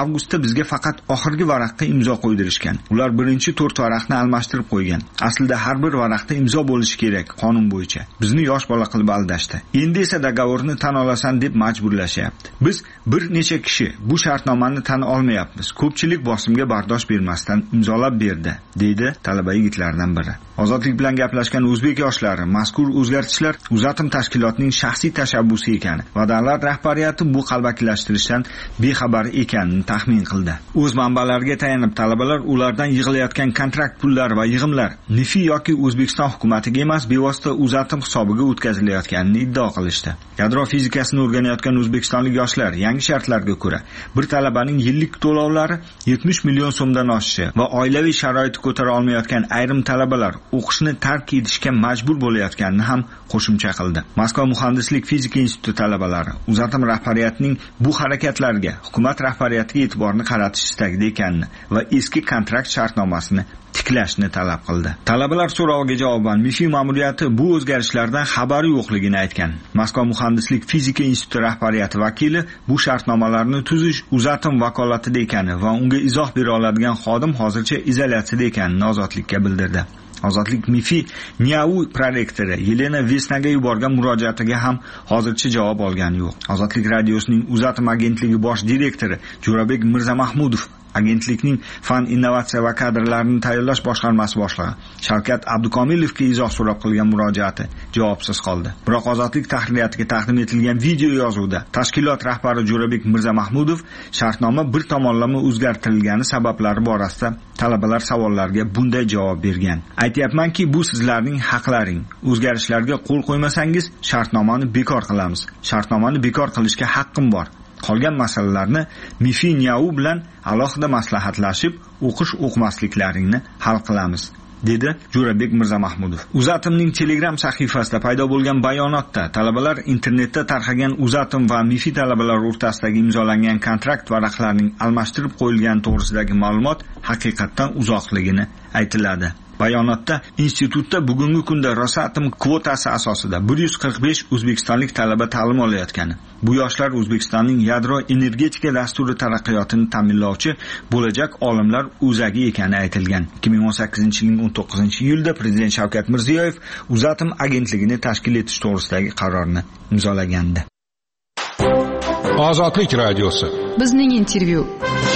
bizga faqat oxirgi varaqqa imzo qo'ydirishgan. Ular birinchi to'rt varaqni almashtirib qo'ygan. Aslida har bir varaqda imzo bo'lishi kerak qonun bo'yicha. Bizni yosh bola qilib aldashdi. Endi esa dogovorni tan olasan deb majburlashyapti. Biz bir necha kishi bu shartnomani tan olmayapmiz. Ko'pchilik bosimga bardosh bermasdan imzolab berdi, deydi talaba yigitlardan biri. Ozodlik bilan gaplashgan o'zbek yoshlari mazkur o'zgartishlar Uzatim tashkilotining shaxsiy tashabbusi ekani va davlat rahbariyati bu qalbakilashtirishdan bexabar ekanini taxmin qildi. O'z manbalariga tayanib talabalar ulardan yig'ilayotgan kontrakt pullari va yig'imlar Nifi yoki O'zbekiston hukumatiga emas, bevosita Uzatim hisobiga o'tkazilayotganini iddao qilishdi. Yadro fizikasini o'rganayotgan o'zbekistonlik yoshlar yangi shartlarga ko'ra bir talabaning yillik to'lovlari yetmish million so'mdan oshishi va oilaviy sharoiti ko'tara olmayotgan ayrim talabalar o'qishni tark etishga majbur bo'layotganini ham qo'shimcha qildi. Moskva muhandislik fizika instituti talabalari Uzatim rahbariyatining bu harakatlariga hukumat rahbariyatiga e'tiborni qaratish istagida ekanini va eski kontrakt shartnomasini tiklashni talab qildi. Talabalar so'roviga javoban Mifi ma'muriyati bu o'zgarishlardan xabari yo'qligini aytgan. Moskva muhandislik fizika instituti rahbariyati vakili bu shartnomalarni tuzish Uzatim vakolatida ekani va unga izoh bera oladigan xodim hozircha izolyatsiyada ekanini Ozodlikka bildirdi. Ozodlik Mifi Niau prorektori Yelena Vesnaga yuborgan murojaatiga ham hozircha javob olgani yo'q. Ozodlik radiosining Uzatim agentligi bosh direktori Jo'rabek Mirzamahmudov agentlikning fan innovatsiya va kadrlarni tayyorlash boshqarmasi boshlig'i Shavkat Abdukomilovga izoh so'rab qilgan murojaati javobsiz qoldi. Biroq Ozodlik tahririyatiga taqdim etilgan video yozuvda tashkilot rahbari Jo'rabek Mirzamahmudov shartnoma bir tomonlama o'zgartirilgani sabablari borasida talabalar savollariga bunday javob bergan. Aytayapmanki, bu sizlarning haqlaring. O'zgarishlarga qo'l qo'ymasangiz, shartnomani bekor qilamiz. Shartnomani bekor qilishga haqqim bor. Qolgan masalalarni Mifi Niau bilan alohida maslahatlashib, o'qish o'qimasliklaringni hal qilamiz, dedi Jo'rabek Mirzamahmudov. Uzatimning Telegram sahifasida paydo bo'lgan bayonotda talabalar internetda tarqagan Uzatim va Mifi talabalar o'rtasidagi imzolangan kontrakt varaqlarining almashtirib qo'yilgani to'g'risidagi ma'lumot haqiqatdan uzoqligini aytiladi. Bayonotda institutda bugungi kunda Rosatom kvotasi asosida bir yuz qirq besh o'zbekistonlik talaba ta'lim olayotgani, bu yoshlar O'zbekistonning yadro energetika dasturi taraqqiyotini ta'minlovchi bo'lajak olimlar o'zagi ekani aytilgan. ikki ming o'n sakkizinchi yilning o'n to'qqizinchi iyulida Prezident Shavkat Mirziyoyev Uzatim agentligini tashkil etish to'g'risidagi qarorni imzolagandi. Ozodlik radiosi. Bizning intervyu.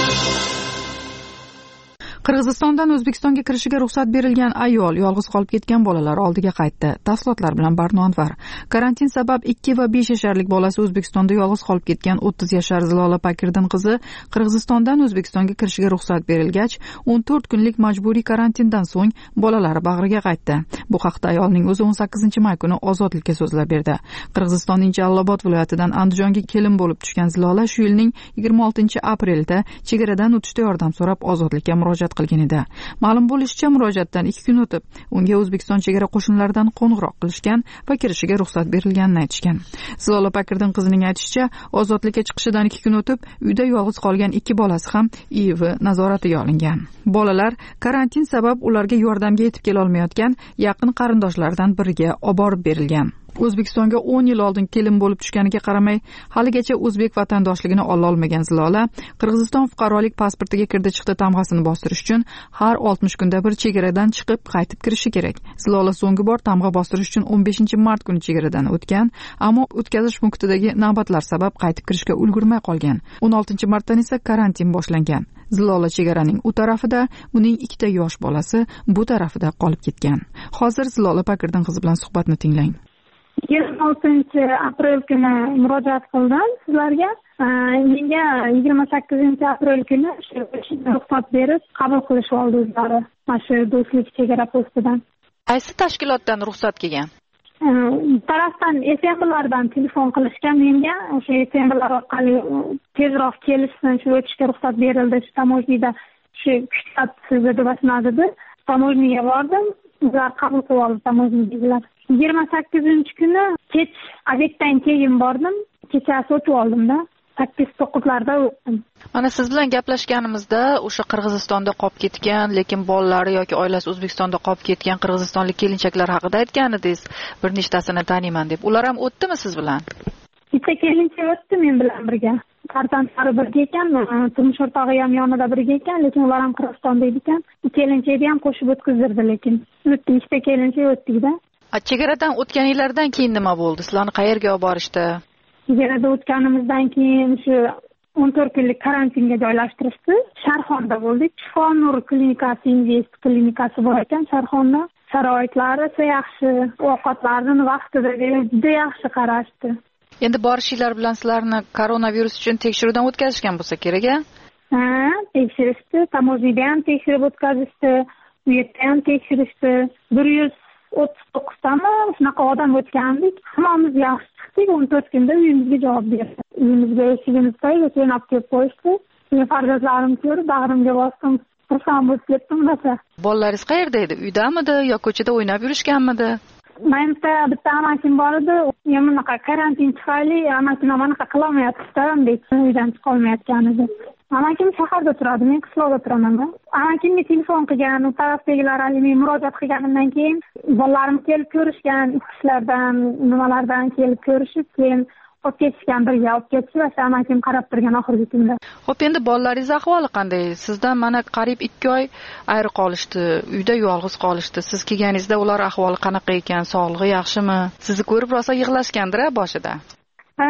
Qirg'izistondan O'zbekistonga kirishiga ruxsat berilgan ayol yolg'iz qolib ketgan bolalar oldiga qaytdi. Tafsilotlar bilan Barno Anvar. Karantin sabab ikki va besh yasharlik bolasi O'zbekistonda yolg'iz qolib ketgan o'ttiz yashar Zilola Pakirdan qizi Qirg'izistondan O'zbekistonga kirishiga ruxsat berilgach, o'n to'rt kunlik majburiy karantindan so'ng bolalari bag'riga qaytdi. Bu haqda ayolning o'zi o'n sakkizinchi may kuni Ozodlikka so'zlab berdi. Qirg'izistonning Jalolobod viloyatidan Andijonga kelin bo'lib tushgan Zilola shu yilning yigirma oltinchi aprelda chegaradan o'tishda yordam so'rab Ozodlikka murojaat qilgan edi. Ma'lum bo'lishicha, murojaatdan ikki kun o'tib, unga O'zbekiston chegara qo'shinlaridan qo'ng'iroq qilishgan va kirishiga ruxsat berilganini aytishgan. Zilola Pakirdan qizining aytishicha, ozodlikka chiqishidan ikki kun o'tib, uyda yolg'iz qolgan ikki bolasi ham I I V nazoratiga olingan. Bolalar karantin sabab ularga yordamga yetib kela olmayotgan yaqin qarindoshlaridan biriga olib borib berilgan. O'zbekistonga o'n yil oldin kelin bo'lib tushganiga qaramay, haligacha o'zbek vatandoshligini ola olmagan Zilola, Qirg'iziston fuqarolik pasportiga kirdi chiqdi tamg'asini bostirish uchun har oltmish kunda bir chegaradan chiqib qaytib kirishi kerak. Zilola so'nggi bor tamg'a bostirish uchun o'n beshinchi mart kuni chegaradan o'tgan, ammo o'tkazish punktidagi navbatlar sabab qaytib kirishga ulgurmay qolgan. o'n oltinchi martdan esa karantin boshlangan. Zilola chegaraning u tarafida, uning ikkita yosh bolasi bu tarafida qolib ketgan. Hozir Zilola Pakirdan qizi bilan suhbatni tinglang. yigirma oltinchi aprel kuni murojaat qildim sizlarga. Menga yigirma sakkizinchi aprel kuni ruxsat berib qabul qilish oldi o'zlari. Mana shu do'stlik chegara postidan. Qaysi tashkilotdan ruxsat kelgan? Tarafdan S M B'lardan telefon qilishgan menga. O'sha S M B'lar orqali tezroq kelishsin, shu o'tishga ruxsat berildi. Shu tamojnida shu kuchlat sizga deb aytmadi. Tamojniga bordim. Ular qabul qilib oldi tamojnidagilar. yigirma sakkizinchi kuni kech obyektdan keyin bordim. Kechasi o'tib oldim-da. sakkiz to'qqizlarda o'tdim. Mana siz bilan gaplashganimizda o'sha Qirg'izistonda qolib ketgan, lekin bolalari yoki oilasi O'zbekistonda qolib ketgan qirg'izistonlik kelinchaklar haqida aytgan edingiz. Bir nechtasini taniyman deb. Ular ham o'tdimi siz bilan? Bitta kelinchak o'tdi men bilan birga. farzandlari birga ekan, turmush o'rtog'i ham yonida birga ekan, lekin ular ham Qirg'izistonda ekan. Kelinchakni ham qo'shib o'tkazdirdi, lekin o'tdi, ikkita kelinchak o'tdik-da. Chegaradan o'tganinglardan keyin nima bo'ldi? Sizlarni qayerga olib borishdi? Chegarada o'tganimizdan keyin shu o'n to'rt kunlik karantinga joylashtirishdi. Sharxonda bo'ldik. Shifo-nur klinikasi, invest klinikasi bor ekan Sharxonda. Sharoitlari esa yaxshi, ovqatlarni vaqtida juda yaxshi qarashdi. Endi borishinglar bilan sizlarni koronavirus uchun tekshiruvdan o'tkazishgan bo'lsa kerak-a? Ha, tekshirishdi. Tamojnida ham tekshirib o'tkazishdi, u yerda ham tekshirishdi. bir yuz o'ttiz to'qqiztami shunaqa odam o'tgandik. Hammamiz yaxshi chiqdik. o'n to'rt kunda uyimizga javob berdi. Uyimizga eshigimizga jo'nab kelib qo'yishdi. Men farzandlarim ko'rib bag'rimga bosdim. Xursand bo'lib ketdim rosa. Bolalaringiz qayerda edi? Uydamidi yo ko'chada o'ynab yurishganmidi? Menimcha bitta amakim bor edi. Men bunaqa karantin tufayli amakim anaqa qilolmayapti-da, deb uydan chiqa olmayotgan edi. Amakim shaharda turadi, men qishloqda turaman. Amakimga telefon qilgan, u tarafdagilar men murojaat qilganimdan keyin bolalarim kelib ko'rishgan, ishlardan, nimalardan kelib ko'rishib, keyin olib ketishgan, birga olib ketishib, o'sha amakim qarab turgan oxirgi kunda. Xo'p, endi bolalaringiz ahvoli qanday? Sizdan mana qariyb ikki oy ayri qolishdi, uyda yolg'iz qolishdi. Siz kelganingizda ular ahvoli qanaqa ekan, sog'lig'i yaxshimi? Sizni ko'rib rosa yig'lashgandir-a boshida? Ha,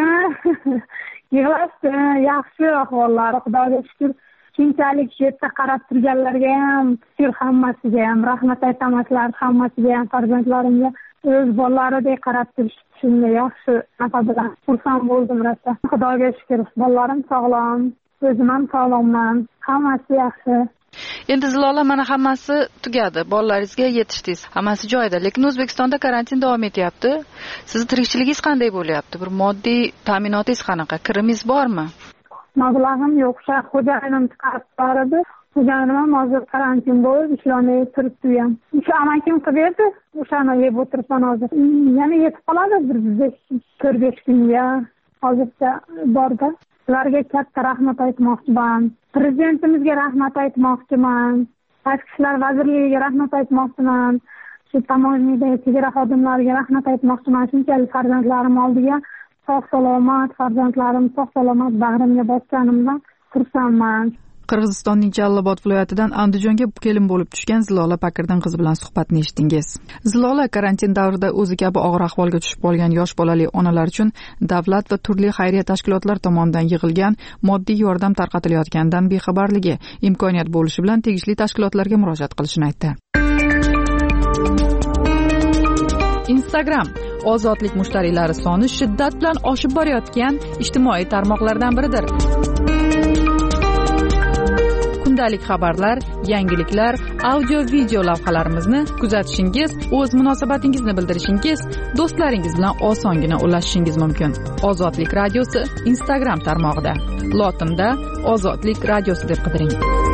yig'lashdi, yaxshi ahvollari, Xudoga shukr. Keyinchalik shu yerda qarab turganlarga ham, shukr, hammasiga ham rahmat aytaman, hammasiga ham, farzandlarimga o'z bolalaridek qarab turishdi. Shunday yaxshi nafa bilan xursand bo'ldim rosa. Xudoga shukr, bolalarim sog'lom, o'zim ham sog'lomman, hammasi yaxshi. Endi Zilola, mana hammasi tugadi, bolalaringizga yetishdingiz, hammasi joyida, lekin O'zbekistonda karantin davom etyapti. Sizning tirikchiligingiz qanday bo'lyapti? Bir moddiy ta'minotingiz qanaqa? Kirimingiz bormi? Mablag'im yo'q, o'sha xo'jayinim chiqarib berdi. Xo'jayinim ham hozir karantin bo'lib ishlamay turibdi ham. O'sha amakim qilib berdi, o'shani yeb o'tiribman hozir. Yana yetib qoladi bir to'rt besh kunga. Hozircha borda. Ularga katta rahmat aytmoqchiman. Prezidentimizga rahmat aytmoqchiman. Tashqi ishlar vazirligiga rahmat aytmoqchiman. Shu tamojnida chegara xodimlariga rahmat aytmoqchiman. Shunchalik farzandlarim oldiga sog' salomat, farzandlarim sog' salomat bag'rimga bosganimdan xursandman. Qirg'izistonning Jallobod viloyatidan Andijonga kelin bo'lib tushgan Zilola Pakirdan qiz bilan suhbatni eshitdingiz. Zilola karantin davrida o'zi kabi og'ir ahvolga tushib qolgan yosh bolali onalar uchun davlat va turli xayriya tashkilotlar tomonidan yig'ilgan moddiy yordam tarqatilayotganidan bexabarligi, imkoniyat bo'lishi bilan tegishli tashkilotlarga murojaat qilishini aytdi. Instagram ozodlik mushtariylari soni shiddat bilan oshib borayotgan ijtimoiy tarmoqlardan biridir. Kundalik xabarlar, yangiliklar, audio-video lavhalarimizni kuzatishingiz, o'z munosabatingizni bildirishingiz, do'stlaringiz bilan osongina ulashishingiz mumkin. Ozodlik radiosi Instagram tarmog'ida. Lotinda Ozodlik radiosi deb qidiring.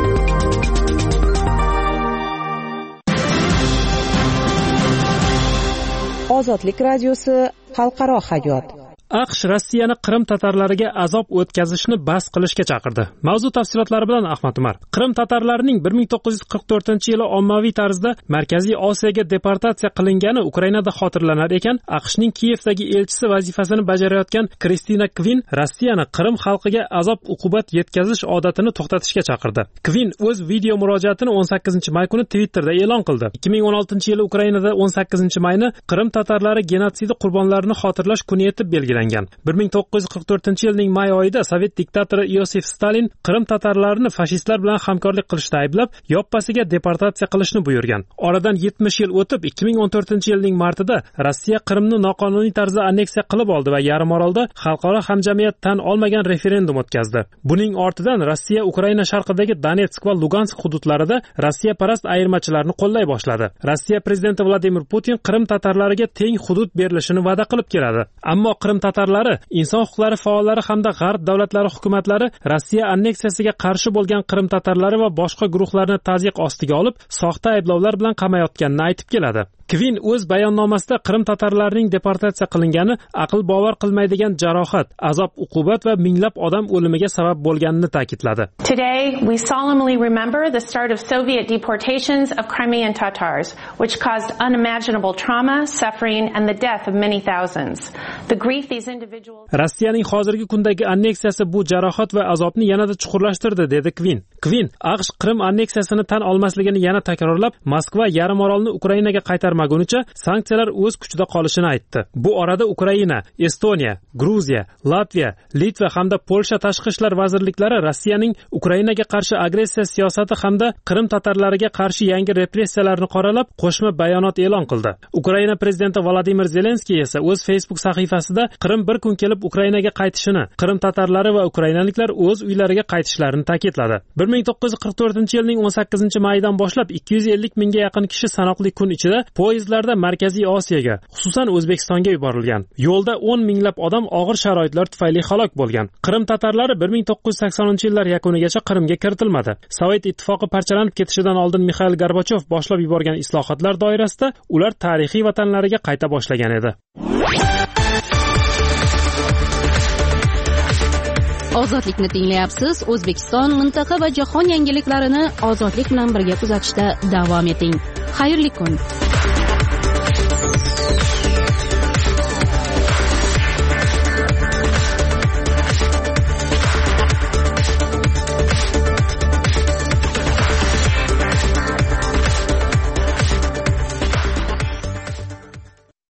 Ozodlik radiosi xalqaro hayot. AQSh Rossiyani Qrim tatarlariga azob o'tkazishni bas qilishga chaqirdi. Mavzu tafsilotlari bilan Ahmad Umar. Qrim tatarlarining bir ming to'qqiz yuz qirq to'rtinchi yili ommaviy tarzda Markaziy Osiyoga deportatsiya qilingani Ukrainada xotirlanar ekan, AQShning Kiyevdagi elchisi vazifasini bajarayotgan Kristina Kvin Rossiyani Qrim xalqiga azob-uqubat yetkazish odatini to'xtatishga chaqirdi. Kvin o'z video murojaatini o'n sakkizinchi may kuni Twitterda e'lon qildi. ikki ming o'n oltinchi yili Ukrainada o'n sakkizinchi mayni Qrim tatarlari genotsidi qurbonlarini xotirlash kuni etib belgilangan. bir ming to'qqiz yuz qirq to'rtinchi yilning may oyida Sovet diktatori Iosif Stalin Qrim tatarlarini fashistlar bilan hamkorlik qilishda ayblab, yoppasiga deportatsiya qilishni buyurgan. Oradan yetmish yil o'tib, ikki ming o'n to'rtinchi yilning martida Rossiya Qrimni noqonuniy tarzda anneksiya qilib oldi va yarim orolda xalqaro hamjamiyat tan olmagan referendum o'tkazdi. Buning ortidan Rossiya Ukraina sharqidagi Donetsk va Lugansk hududlarida Rossiya parast ayirmachilarni qo'llay boshladi. Rossiya prezidenti Vladimir Putin Qrim tatarlariga teng hudud berilishini va'da qilib keladi. Ammo Qrim tatarlari, inson huquqlari faollari hamda g'arb davlatlari hukumatlari Rossiya anneksiyasiga qarshi bo'lgan Qrim tatarlari va boshqa guruhlarni tazyiq ostiga olib, soxta ayblovlar bilan qamayotganini aytib keladi. Kvin o'z bayonnomasida Qrim tatarlarining deportatsiya qilingani aql bovar qilmaydigan jarohat, azob, uqubat va minglab odam o'limiga sabab bo'lganini ta'kidladi. Today we solemnly remember the start of Soviet deportations of Crimean Tatars, which caused unimaginable trauma, suffering and the death of many thousands. The grief these individuals Rossiyaning hozirgi kundagi anneksiyasi bu jarohat va azobni yanada chuqurlashtirdi, dedi Kvin. Kvin AQSh Qrim anneksiyasini tan olmasligini yana takrorlab, Moskva yarim orolni Ukrainaga qaytarmagunicha sanksiyalar o'z kuchida qolishini aytdi. Bu orada Ukraina, Estoniya, Gruziya, Latviya, Litva hamda Polsha tashqi ishlar vazirliklari Rossiyaning Ukrainaga qarshi agressiya siyosati hamda Qrim tatarlariga qarshi yangi repressiyalarni qoralab, qo'shma bayonot e'lon qildi. Ukraina prezidenti Vladimir Zelenskiy esa o'z Facebook sahifasida Qrim bir kun kelib Ukrainaga qaytishini, Qrim tatarlari va ukrainaliklar o'z uylariga qaytishlarini ta'kidladi. bir ming to'qqiz yuz qirq to'rtinchi yilning o'n sakkizinchi maydan boshlab ikki yuz ellik mingga yaqin kishi sanoqli kun ichida poyezdlarda Markaziy Osiyoga, xususan O'zbekistonga yuborilgan. Yo'lda o'n minglab odam og'ir sharoitlar tufayli halok bo'lgan. Qrim tatarlari bir ming to'qqiz yuz saksoninchi yillar yakunigacha Qrimga kiritilmadi. Sovet ittifoqi parchalanib ketishidan oldin Mixail Gorbachev boshlab yuborgan islohotlar doirasida ular tarixiy vatanlariga qayta boshlagan edi. Ozodlikni tinglayapsiz. O'zbekiston, mintaqa va jahon yangiliklarini ozodlik bilan birga kuzatishda davom eting. Xayrli kun.